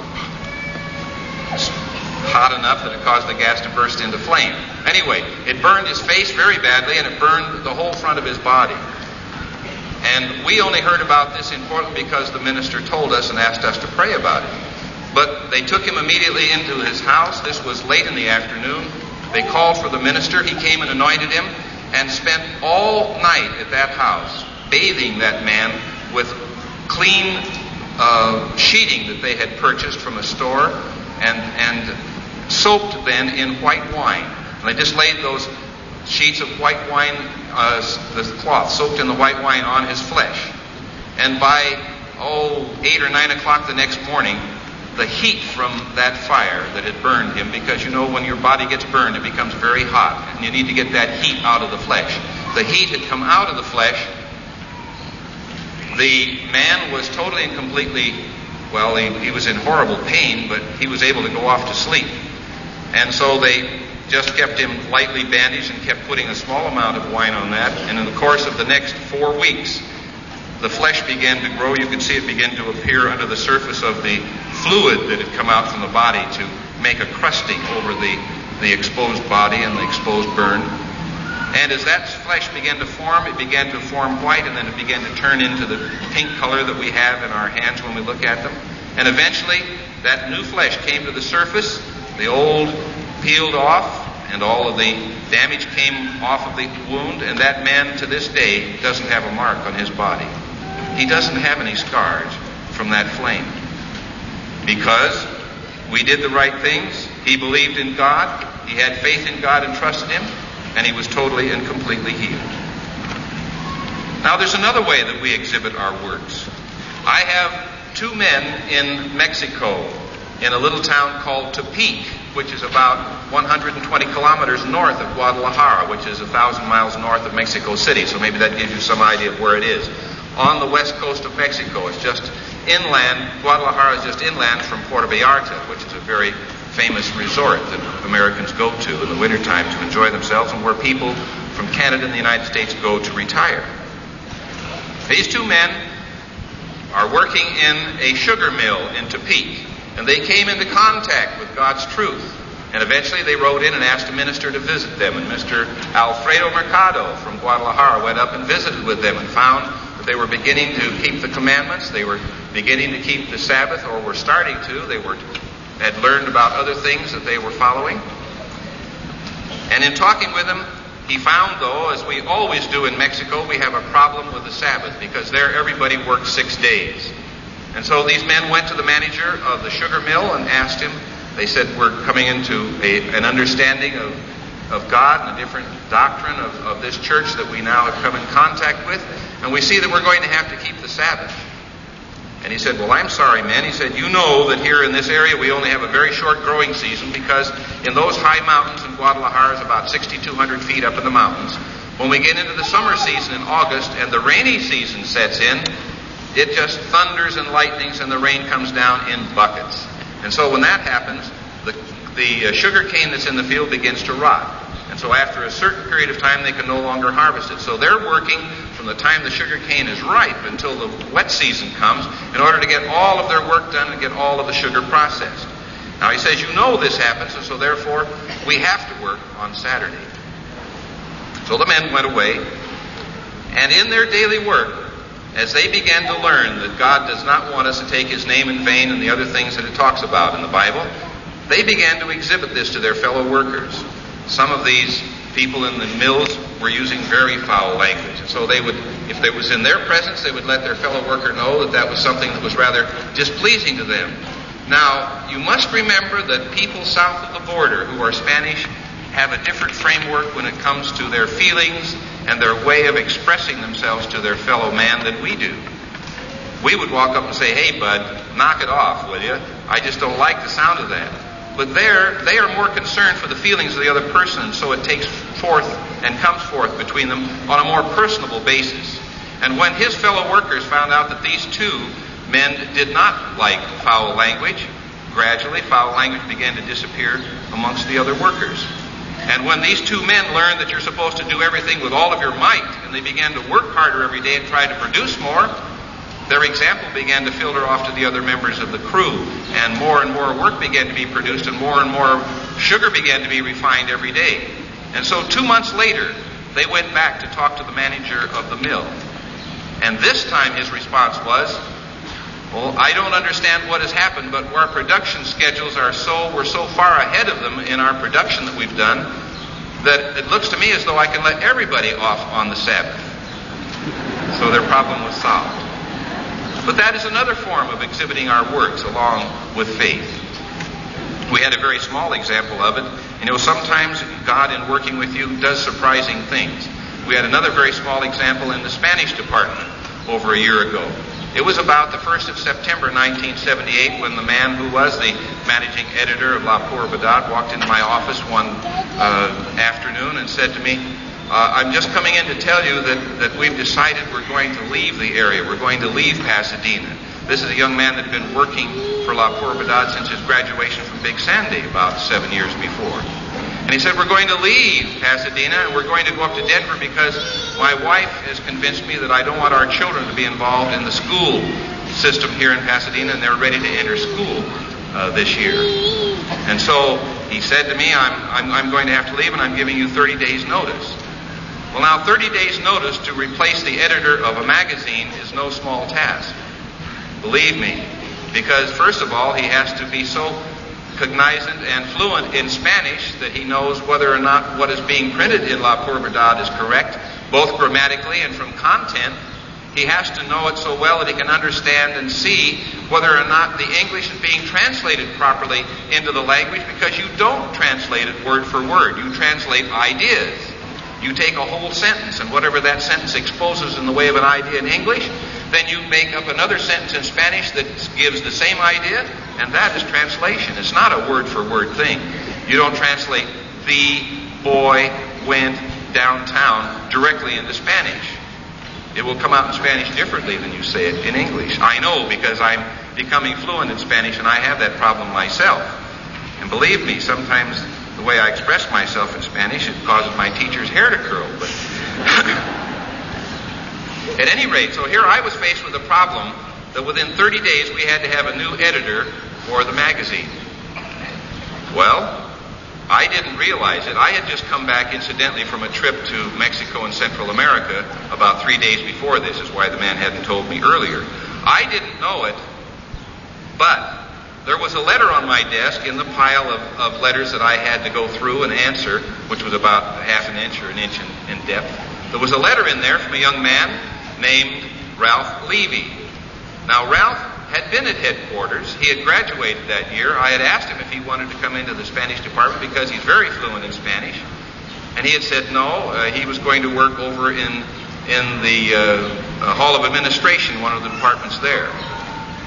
hot enough that it caused the gas to burst into flame. Anyway, it burned his face very badly, and it burned the whole front of his body. And we only heard about this in Portland because the minister told us and asked us to pray about it. But they took him immediately into his house. This was late in the afternoon. They called for the minister. He came and anointed him and spent all night at that house bathing that man with clean sheeting that they had purchased from a store and soaked then in white wine. And they just laid those sheets of white wine, the cloth soaked in the white wine on his flesh. And by 8 or 9 o'clock the next morning, the heat from that fire that had burned him, because when your body gets burned, it becomes very hot, and you need to get that heat out of the flesh. The heat had come out of the flesh. The man was totally and completely, he was in horrible pain, but he was able to go off to sleep. And so they just kept him lightly bandaged and kept putting a small amount of wine on that. And in the course of the next 4 weeks, the flesh began to grow. You could see it begin to appear under the surface of the fluid that had come out from the body to make a crusting over the exposed body and the exposed burn. And as that flesh began to form, it began to form white, and then it began to turn into the pink color that we have in our hands when we look at them. And eventually, that new flesh came to the surface, the old peeled off, and all of the damage came off of the wound, and that man to this day doesn't have a mark on his body. He doesn't have any scars from that flame. Because we did the right things, he believed in God, he had faith in God and trusted him, and he was totally and completely healed. Now there's another way that we exhibit our works. I have 2 men in Mexico, in a little town called Tepic, which is about 120 kilometers north of Guadalajara, which is 1,000 miles north of Mexico City. So maybe that gives you some idea of where it is. On the west coast of Mexico. It's just inland. Guadalajara is just inland from Puerto Vallarta, which is a very famous resort that Americans go to in the wintertime to enjoy themselves, and where people from Canada and the United States go to retire. These 2 men are working in a sugar mill in Tepic, and they came into contact with God's truth. And eventually they wrote in and asked a minister to visit them. And Mr. Alfredo Mercado from Guadalajara went up and visited with them and found that they were beginning to keep the commandments. They were beginning to keep the Sabbath, or were starting to. They had learned about other things that they were following. And in talking with them, he found, though, as we always do in Mexico, we have a problem with the Sabbath, because there everybody works 6 days. And so these men went to the manager of the sugar mill and asked him. They said, we're coming into an understanding of God and a different doctrine of this church that we now have come in contact with, and we see that we're going to have to keep the Sabbath. And he said, well, I'm sorry, men. He said, you know that here in this area we only have a very short growing season because in those high mountains in Guadalajara is about 6,200 feet up in the mountains. When we get into the summer season in August and the rainy season sets in, it just thunders and lightnings and the rain comes down in buckets. And so when that happens, the sugar cane that's in the field begins to rot. And so after a certain period of time, they can no longer harvest it. So they're working from the time the sugar cane is ripe until the wet season comes in order to get all of their work done and get all of the sugar processed. Now he says, you know this happens, and so therefore we have to work on Saturday. So the men went away, and in their daily work, as they began to learn that God does not want us to take His name in vain and the other things that it talks about in the Bible, they began to exhibit this to their fellow workers. Some of these people in the mills were using very foul language. And so they would, if it was in their presence, they would let their fellow worker know that that was something that was rather displeasing to them. Now, you must remember that people south of the border who are Spanish have a different framework when it comes to their feelings and their way of expressing themselves to their fellow man than we do. We would walk up and say, hey, bud, knock it off, will you? I just don't like the sound of that. But they are more concerned for the feelings of the other person, so it takes forth and comes forth between them on a more personable basis. And when his fellow workers found out that these two men did not like foul language, gradually foul language began to disappear amongst the other workers. And when these two men learned that you're supposed to do everything with all of your might, and they began to work harder every day and try to produce more, their example began to filter off to the other members of the crew, and more work began to be produced, and more sugar began to be refined every day. And so 2 months later, they went back to talk to the manager of the mill. And this time his response was, well, I don't understand what has happened, but our production schedules we're so far ahead of them in our production that we've done, that it looks to me as though I can let everybody off on the Sabbath. So their problem was solved. But that is another form of exhibiting our works along with faith. We had a very small example of it. Sometimes God in working with you does surprising things. We had another very small example in the Spanish department over a year ago. It was about the 1st of September 1978 when the man who was the managing editor of La Pura Verdad walked into my office one afternoon and said to me, I'm just coming in to tell you that we've decided we're going to leave the area. We're going to leave Pasadena. This is a young man that had been working for La Pura Verdad since his graduation from Big Sandy about 7 years before. And he said, we're going to leave Pasadena and we're going to go up to Denver because my wife has convinced me that I don't want our children to be involved in the school system here in Pasadena, and they're ready to enter school this year. And so he said to me, I'm going to have to leave and I'm giving you 30 days notice. Well, now 30 days notice to replace the editor of a magazine is no small task. Believe me, because first of all, he has to be so cognizant and fluent in Spanish that he knows whether or not what is being printed in La Pura Verdad is correct, both grammatically and from content. He has to know it so well that he can understand and see whether or not the English is being translated properly into the language, because you don't translate it word for word. You translate ideas. You take a whole sentence, and whatever that sentence exposes in the way of an idea in English, then you make up another sentence in Spanish that gives the same idea, and that is translation. It's not a word-for-word thing. You don't translate the boy went downtown directly into Spanish. It will come out in Spanish differently than you say it in English. I know, because I'm becoming fluent in Spanish, and I have that problem myself. And believe me, sometimes the way I express myself in Spanish, it causes my teacher's hair to curl. But at any rate, so here I was faced with a problem that within 30 days we had to have a new editor for the magazine. Well, I didn't realize it. I had just come back incidentally from a trip to Mexico and Central America about 3 days before this, is why the man hadn't told me earlier. I didn't know it, but there was a letter on my desk in the pile of letters that I had to go through and answer, which was about half an inch or an inch in depth. There was a letter in there from a young man named Ralph Levy. Now, Ralph had been at headquarters. He had graduated that year. I had asked him if he wanted to come into the Spanish department because he's very fluent in Spanish. And he had said no. He was going to work over in the Hall of Administration, one of the departments there.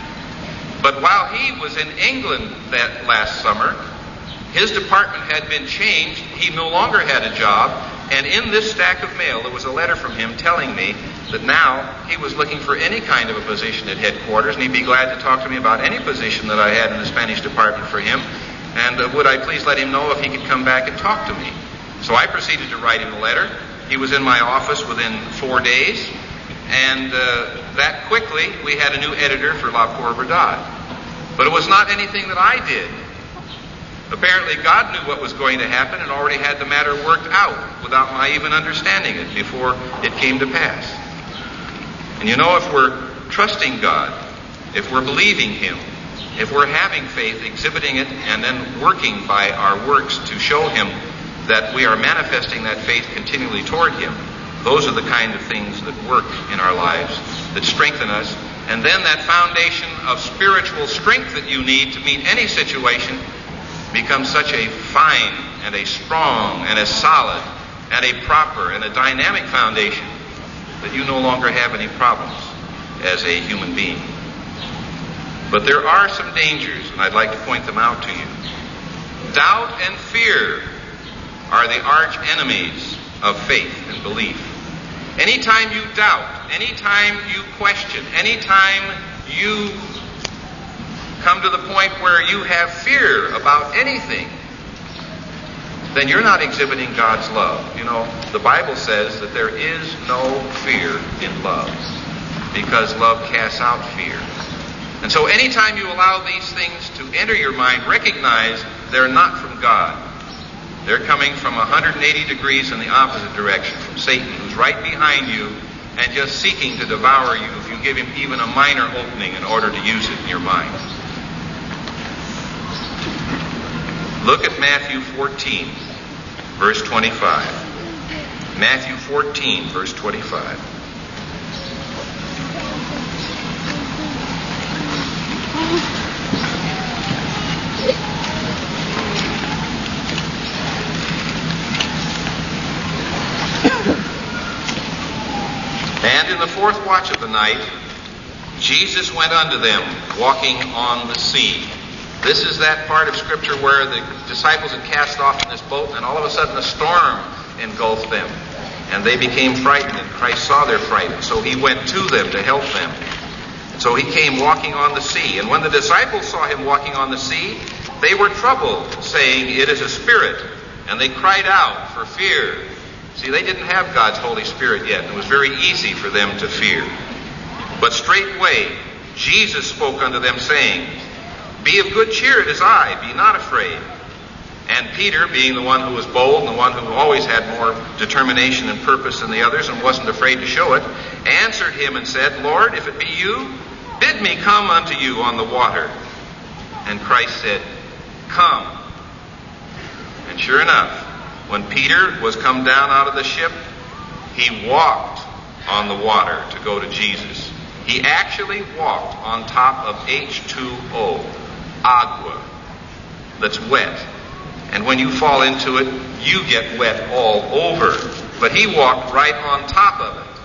But while he was in England that last summer, his department had been changed. He no longer had a job. And in this stack of mail, there was a letter from him telling me that now he was looking for any kind of a position at headquarters, and he'd be glad to talk to me about any position that I had in the Spanish department for him. And would I please let him know if he could come back and talk to me? So I proceeded to write him a letter. He was in my office within 4 days. And that quickly, we had a new editor for La Pour Verdad. But it was not anything that I did. Apparently, God knew what was going to happen and already had the matter worked out without my even understanding it before it came to pass. And you know, if we're trusting God, if we're believing Him, if we're having faith, exhibiting it, and then working by our works to show Him that we are manifesting that faith continually toward Him, those are the kind of things that work in our lives, that strengthen us. And then that foundation of spiritual strength that you need to meet any situation becomes such a fine and a strong and a solid and a proper and a dynamic foundation that you no longer have any problems as a human being. But there are some dangers, and I'd like to point them out to you. Doubt and fear are the arch enemies of faith and belief. Anytime you doubt, anytime you question, anytime you come to the point where you have fear about anything, then you're not exhibiting God's love. You know, the Bible says that there is no fear in love, because love casts out fear. And so anytime you allow these things to enter your mind, recognize they're not from God. They're coming from 180 degrees in the opposite direction, from Satan, who's right behind you and just seeking to devour you if you give him even a minor opening in order to use it in your mind. Look at Matthew 14, verse 25. Matthew 14, verse 25. And in the fourth watch of the night, Jesus went unto them, walking on the sea. This is that part of Scripture where the disciples had cast off in this boat, and all of a sudden a storm engulfed them. And they became frightened, and Christ saw their fright. And so he went to them to help them. And so he came walking on the sea. And when the disciples saw him walking on the sea, they were troubled, saying, "It is a spirit." And they cried out for fear. See, they didn't have God's Holy Spirit yet, and it was very easy for them to fear. But straightway Jesus spoke unto them, saying, "Be of good cheer, it is I, be not afraid." And Peter, being the one who was bold and the one who always had more determination and purpose than the others and wasn't afraid to show it, answered him and said, "Lord, if it be you, bid me come unto you on the water." And Christ said, "Come." And sure enough, when Peter was come down out of the ship, he walked on the water to go to Jesus. He actually walked on top of H2O, agua, that's wet. And when you fall into it, you get wet all over. But he walked right on top of it.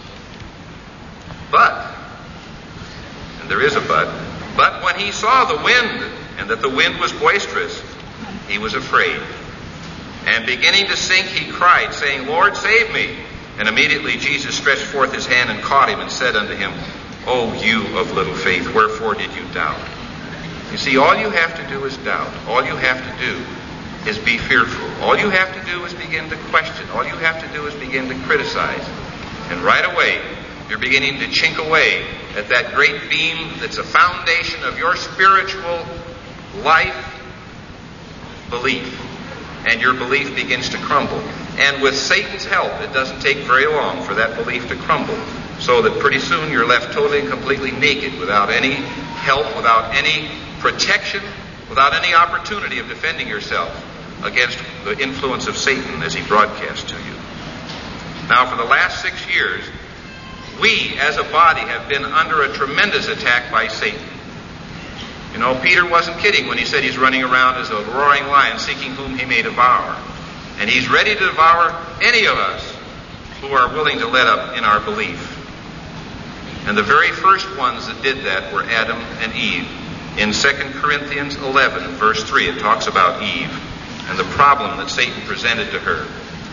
But, and there is a but when he saw the wind, and that the wind was boisterous, he was afraid. And beginning to sink, he cried, saying, "Lord, save me." And immediately Jesus stretched forth his hand and caught him and said unto him, "O you of little faith, wherefore did you doubt?" You see, all you have to do is doubt. All you have to do is be fearful. All you have to do is begin to question. All you have to do is begin to criticize. And right away, you're beginning to chink away at that great beam that's a foundation of your spiritual life, belief. And your belief begins to crumble. And with Satan's help, it doesn't take very long for that belief to crumble, so that pretty soon you're left totally and completely naked, without any help, without any protection, without any opportunity of defending yourself against the influence of Satan as he broadcasts to you. Now, for the last 6 years, we as a body have been under a tremendous attack by Satan. You know, Peter wasn't kidding when he said he's running around as a roaring lion seeking whom he may devour. And he's ready to devour any of us who are willing to let up in our belief. And the very first ones that did that were Adam and Eve. In 2 Corinthians 11, verse 3, it talks about Eve and the problem that Satan presented to her.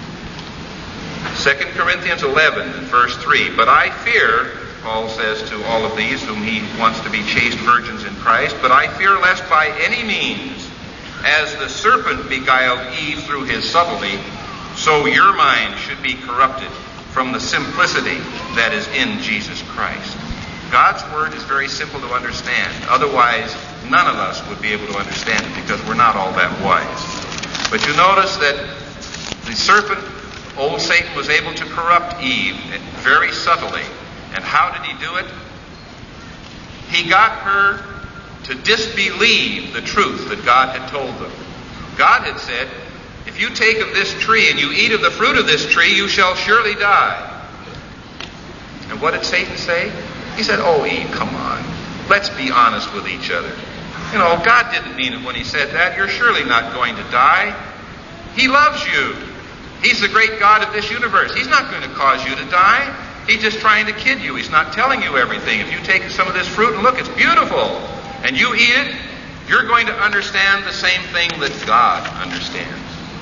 2 Corinthians 11, verse 3, "But I fear," Paul says to all of these whom he wants to be chaste virgins in Christ, "but I fear lest by any means, as the serpent beguiled Eve through his subtlety, so your mind should be corrupted from the simplicity that is in Jesus Christ." God's word is very simple to understand. Otherwise, none of us would be able to understand it because we're not all that wise. But you notice that the serpent, old Satan, was able to corrupt Eve very subtly. And how did he do it? He got her to disbelieve the truth that God had told them. God had said, "If you take of this tree and you eat of the fruit of this tree, you shall surely die." And what did Satan say? He said, "Oh, Eve, come on. Let's be honest with each other. You know, God didn't mean it when he said that. You're surely not going to die. He loves you. He's the great God of this universe. He's not going to cause you to die. He's just trying to kid you. He's not telling you everything. If you take some of this fruit and look, it's beautiful, and you eat it, you're going to understand the same thing that God understands."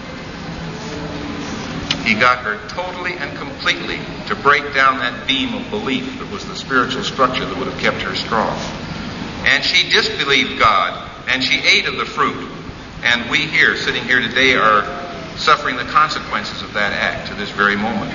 He got her totally and completely to break down that beam of belief that was the spiritual structure that would have kept her strong. And she disbelieved God, and she ate of the fruit. And we here, sitting here today, are suffering the consequences of that act to this very moment.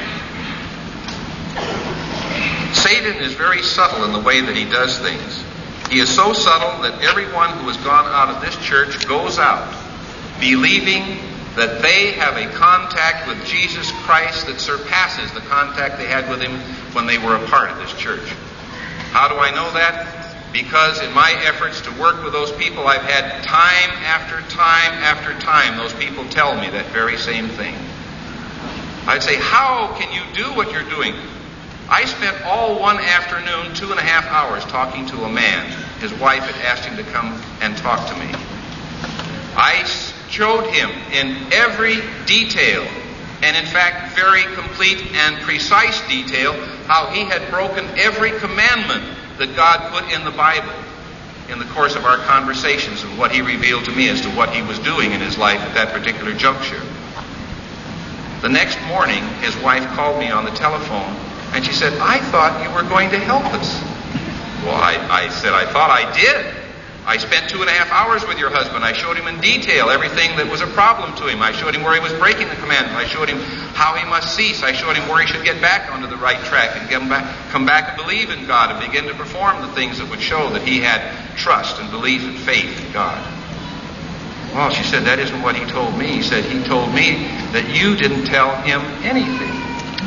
Satan is very subtle in the way that he does things. He is so subtle that everyone who has gone out of this church goes out believing that they have a contact with Jesus Christ that surpasses the contact they had with him when they were a part of this church. How do I know that? Because in my efforts to work with those people, I've had time after time after time those people tell me that very same thing. I'd say, "How can you do what you're doing?" I spent all one afternoon, 2.5 hours, talking to a man. His wife had asked him to come and talk to me. I showed him in every detail, and in fact very complete and precise detail, how he had broken every commandment that God put in the Bible in the course of our conversations and what he revealed to me as to what he was doing in his life at that particular juncture. The next morning, his wife called me on the telephone, and she said, "I thought you were going to help us." Well, I said, "I thought I did. I spent 2.5 hours with your husband. I showed him in detail everything that was a problem to him. I showed him where he was breaking the commandment. I showed him how he must cease. I showed him where he should get back onto the right track and come back and believe in God and begin to perform the things that would show that he had trust and belief and faith in God." Well, she said, "That isn't what he told me." He said, "He told me that you didn't tell him anything."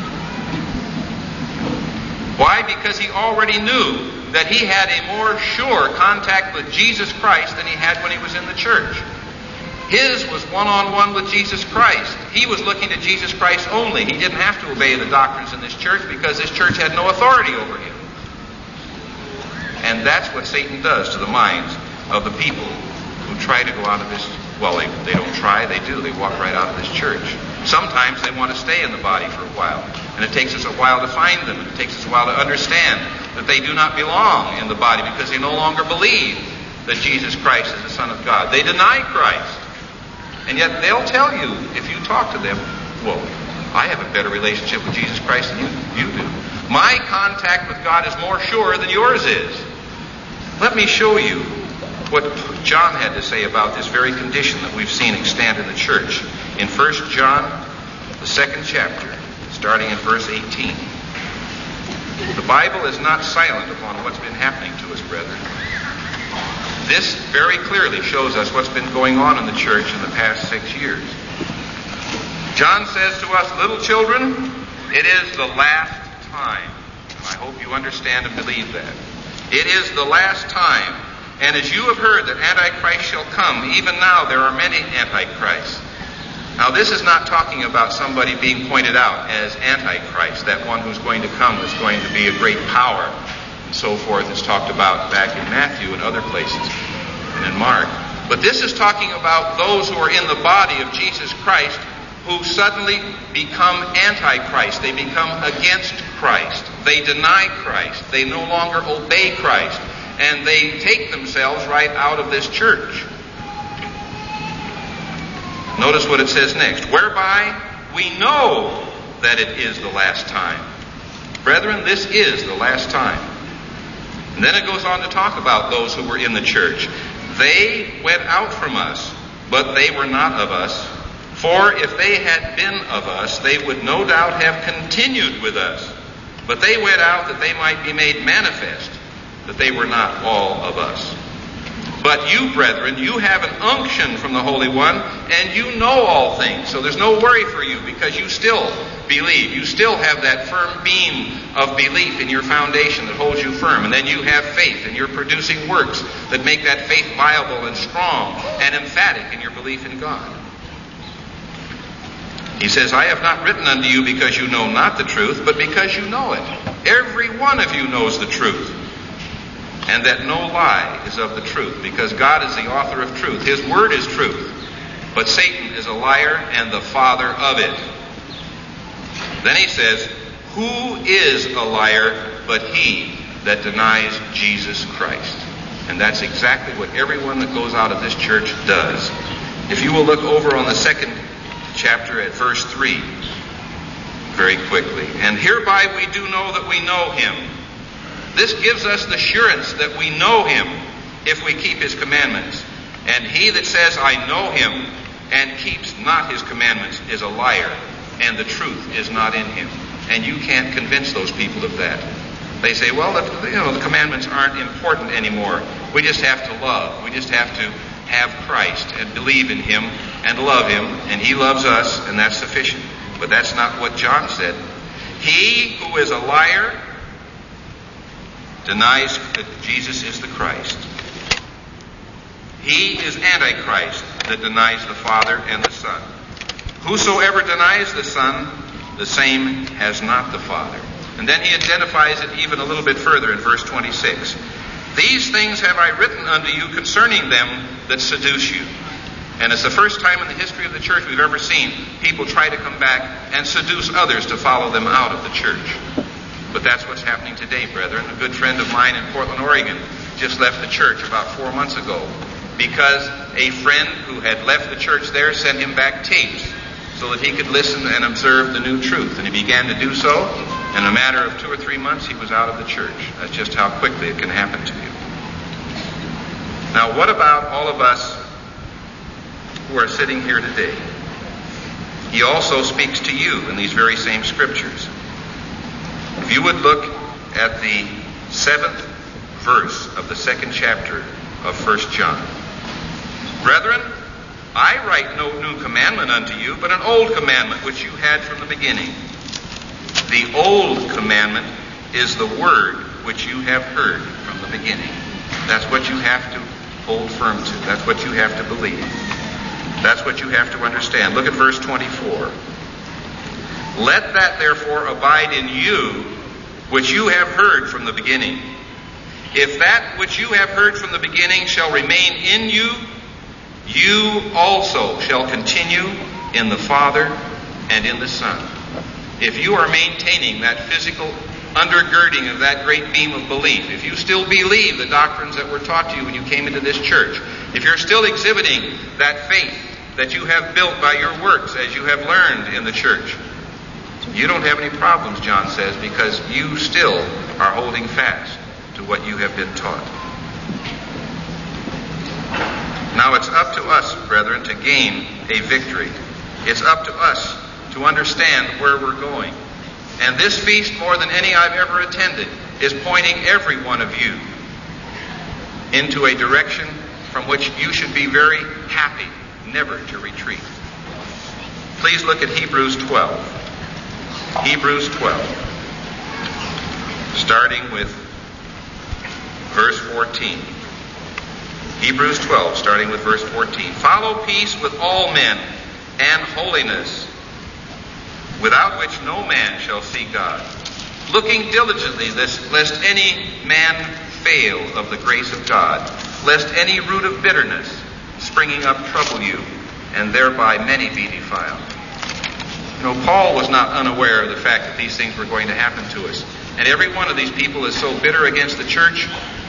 Why? Because he already knew that he had a more sure contact with Jesus Christ than he had when he was in the church. His was one-on-one with Jesus Christ. He was looking to Jesus Christ only. He didn't have to obey the doctrines in this church because this church had no authority over him. And that's what Satan does to the minds of the people who try to go out of this. Well, they don't try, they do. They walk right out of this church. Sometimes they want to stay in the body for a while. And it takes us a while to find them. And it takes us a while to understand that they do not belong in the body because they no longer believe that Jesus Christ is the Son of God. They deny Christ. And yet they'll tell you, if you talk to them, "Well, I have a better relationship with Jesus Christ than you do. My contact with God is more sure than yours is." Let me show you what John had to say about this very condition that we've seen extant in the church. In 1 John, the 2nd chapter, starting in verse 18. The Bible is not silent upon what's been happening to us, brethren. This very clearly shows us what's been going on in the church in the past 6 years. John says to us, "Little children, it is the last time." And I hope you understand and believe that. It is the last time. And as you have heard that Antichrist shall come, even now there are many Antichrists. Now this is not talking about somebody being pointed out as Antichrist, that one who's going to come is going to be a great power, and so forth. It's talked about back in Matthew and other places, and in Mark. But this is talking about those who are in the body of Jesus Christ who suddenly become Antichrist. They become against Christ. They deny Christ. They no longer obey Christ. and they take themselves right out of this church. Notice what it says next. Whereby we know that it is the last time. Brethren, this is the last time. And then it goes on to talk about those who were in the church. They went out from us, but they were not of us. For if they had been of us, they would no doubt have continued with us. But they went out that they might be made manifest that they were not all of us. But you, brethren, you have an unction from the Holy One, and you know all things. So there's no worry for you, because you still believe. You still have that firm beam of belief in your foundation that holds you firm. And then you have faith, and you're producing works that make that faith viable and strong and emphatic in your belief in God. He says, I have not written unto you because you know not the truth, but because you know it. Every one of you knows the truth, and that no lie is of the truth, because God is the author of truth. His word is truth. But Satan is a liar and the father of it. Then he says, who is a liar but he that denies Jesus Christ? And that's exactly what everyone that goes out of this church does. If you will look over on the second chapter at verse 3 very quickly. And hereby we do know that we know him. This gives us the assurance that we know him if we keep his commandments. And he that says, I know him, and keeps not his commandments is a liar, and the truth is not in him. And you can't convince those people of that. They say, well, the commandments aren't important anymore. We just have to love. We just have to have Christ and believe in him and love him, and he loves us, and that's sufficient. But that's not what John said. He who is a liar denies that Jesus is the Christ. He is Antichrist that denies the Father and the Son. Whosoever denies the Son, the same has not the Father. And then he identifies it even a little bit further in verse 26. These things have I written unto you concerning them that seduce you. And it's the first time in the history of the church we've ever seen people try to come back and seduce others to follow them out of the church. But that's what's happening today, brethren. A good friend of mine in Portland, Oregon, just left the church about 4 months ago because a friend who had left the church there sent him back tapes so that he could listen and observe the new truth. And he began to do so. In a matter of 2 or 3 months, he was out of the church. That's just how quickly it can happen to you. Now, what about all of us who are sitting here today? He also speaks to you in these very same scriptures. If you would look at the 7th verse of the 2nd chapter of 1 John. Brethren, I write no new commandment unto you, but an old commandment which you had from the beginning. The old commandment is the word which you have heard from the beginning. That's what you have to hold firm to. That's what you have to believe. That's what you have to understand. Look at verse 24. Let that therefore abide in you which you have heard from the beginning. If that which you have heard from the beginning shall remain in you, you also shall continue in the Father and in the Son. If you are maintaining that physical undergirding of that great beam of belief, if you still believe the doctrines that were taught to you when you came into this church, if you're still exhibiting that faith that you have built by your works as you have learned in the church, you don't have any problems, John says, because you still are holding fast to what you have been taught. Now it's up to us, brethren, to gain a victory. It's up to us to understand where we're going. And this feast, more than any I've ever attended, is pointing every one of you into a direction from which you should be very happy never to retreat. Please look at Hebrews 12. Hebrews 12, starting with verse 14. Hebrews 12, starting with verse 14. Follow peace with all men and holiness, without which no man shall see God. Looking diligently lest any man fail of the grace of God, lest any root of bitterness springing up trouble you, and thereby many be defiled. You know, Paul was not unaware of the fact that these things were going to happen to us. And every one of these people is so bitter against the church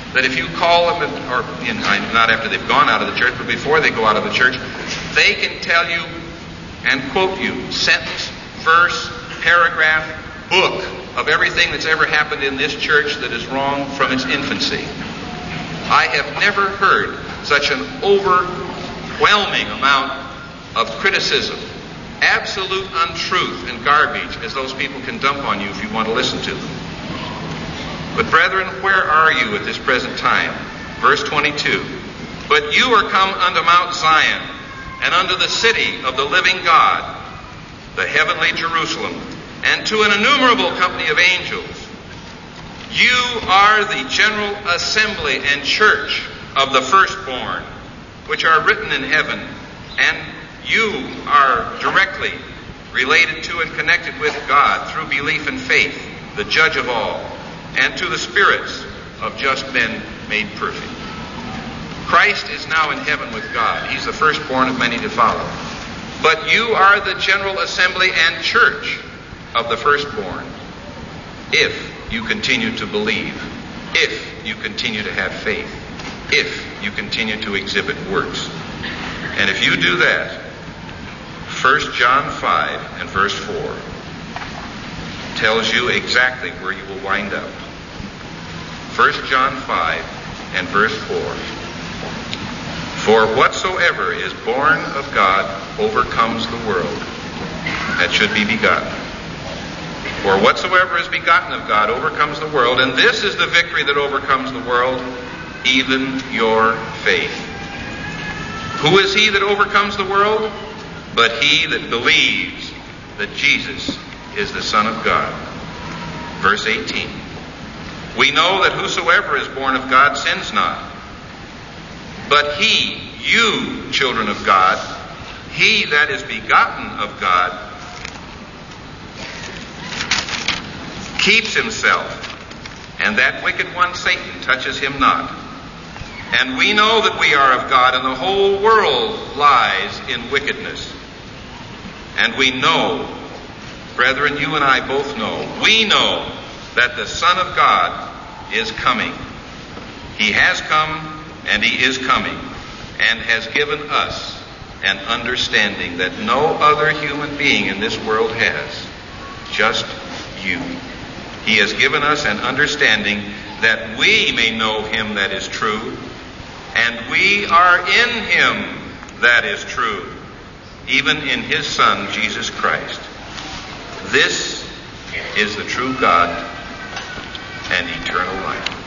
that if you call them, not after they've gone out of the church, but before they go out of the church, they can tell you and quote you sentence, verse, paragraph, book of everything that's ever happened in this church that is wrong from its infancy. I have never heard such an overwhelming amount of criticism, absolute untruth and garbage as those people can dump on you if you want to listen to them. But brethren, where are you at this present time? Verse 22. But you are come unto Mount Zion, and unto the city of the living God, the heavenly Jerusalem, and to an innumerable company of angels. You are the general assembly and church of the firstborn, which are written in heaven, and you are directly related to and connected with God through belief and faith, the judge of all, and to the spirits of just men made perfect. Christ is now in heaven with God. He's the firstborn of many to follow. But you are the general assembly and church of the firstborn, if you continue to believe, if you continue to have faith, if you continue to exhibit works. And if you do that, 1 John 5 and verse 4 tells you exactly where you will wind up. 1 John 5 and verse 4. For whatsoever is born of God overcomes the world. That should be begotten. For whatsoever is begotten of God overcomes the world, and this is the victory that overcomes the world, even your faith. Who is he that overcomes the world? But he that believes that Jesus is the Son of God. Verse 18. We know that whosoever is born of God sins not. But he, you, children of God, he that is begotten of God, keeps himself, and that wicked one, Satan, touches him not. And we know that we are of God, and the whole world lies in wickedness. And we know, brethren, you and I both know, we know that the Son of God is coming. He has come, and he is coming, and has given us an understanding that no other human being in this world has, just you. He has given us an understanding that we may know him that is true, and we are in him that is true, even in his Son, Jesus Christ. This is the true God and eternal life.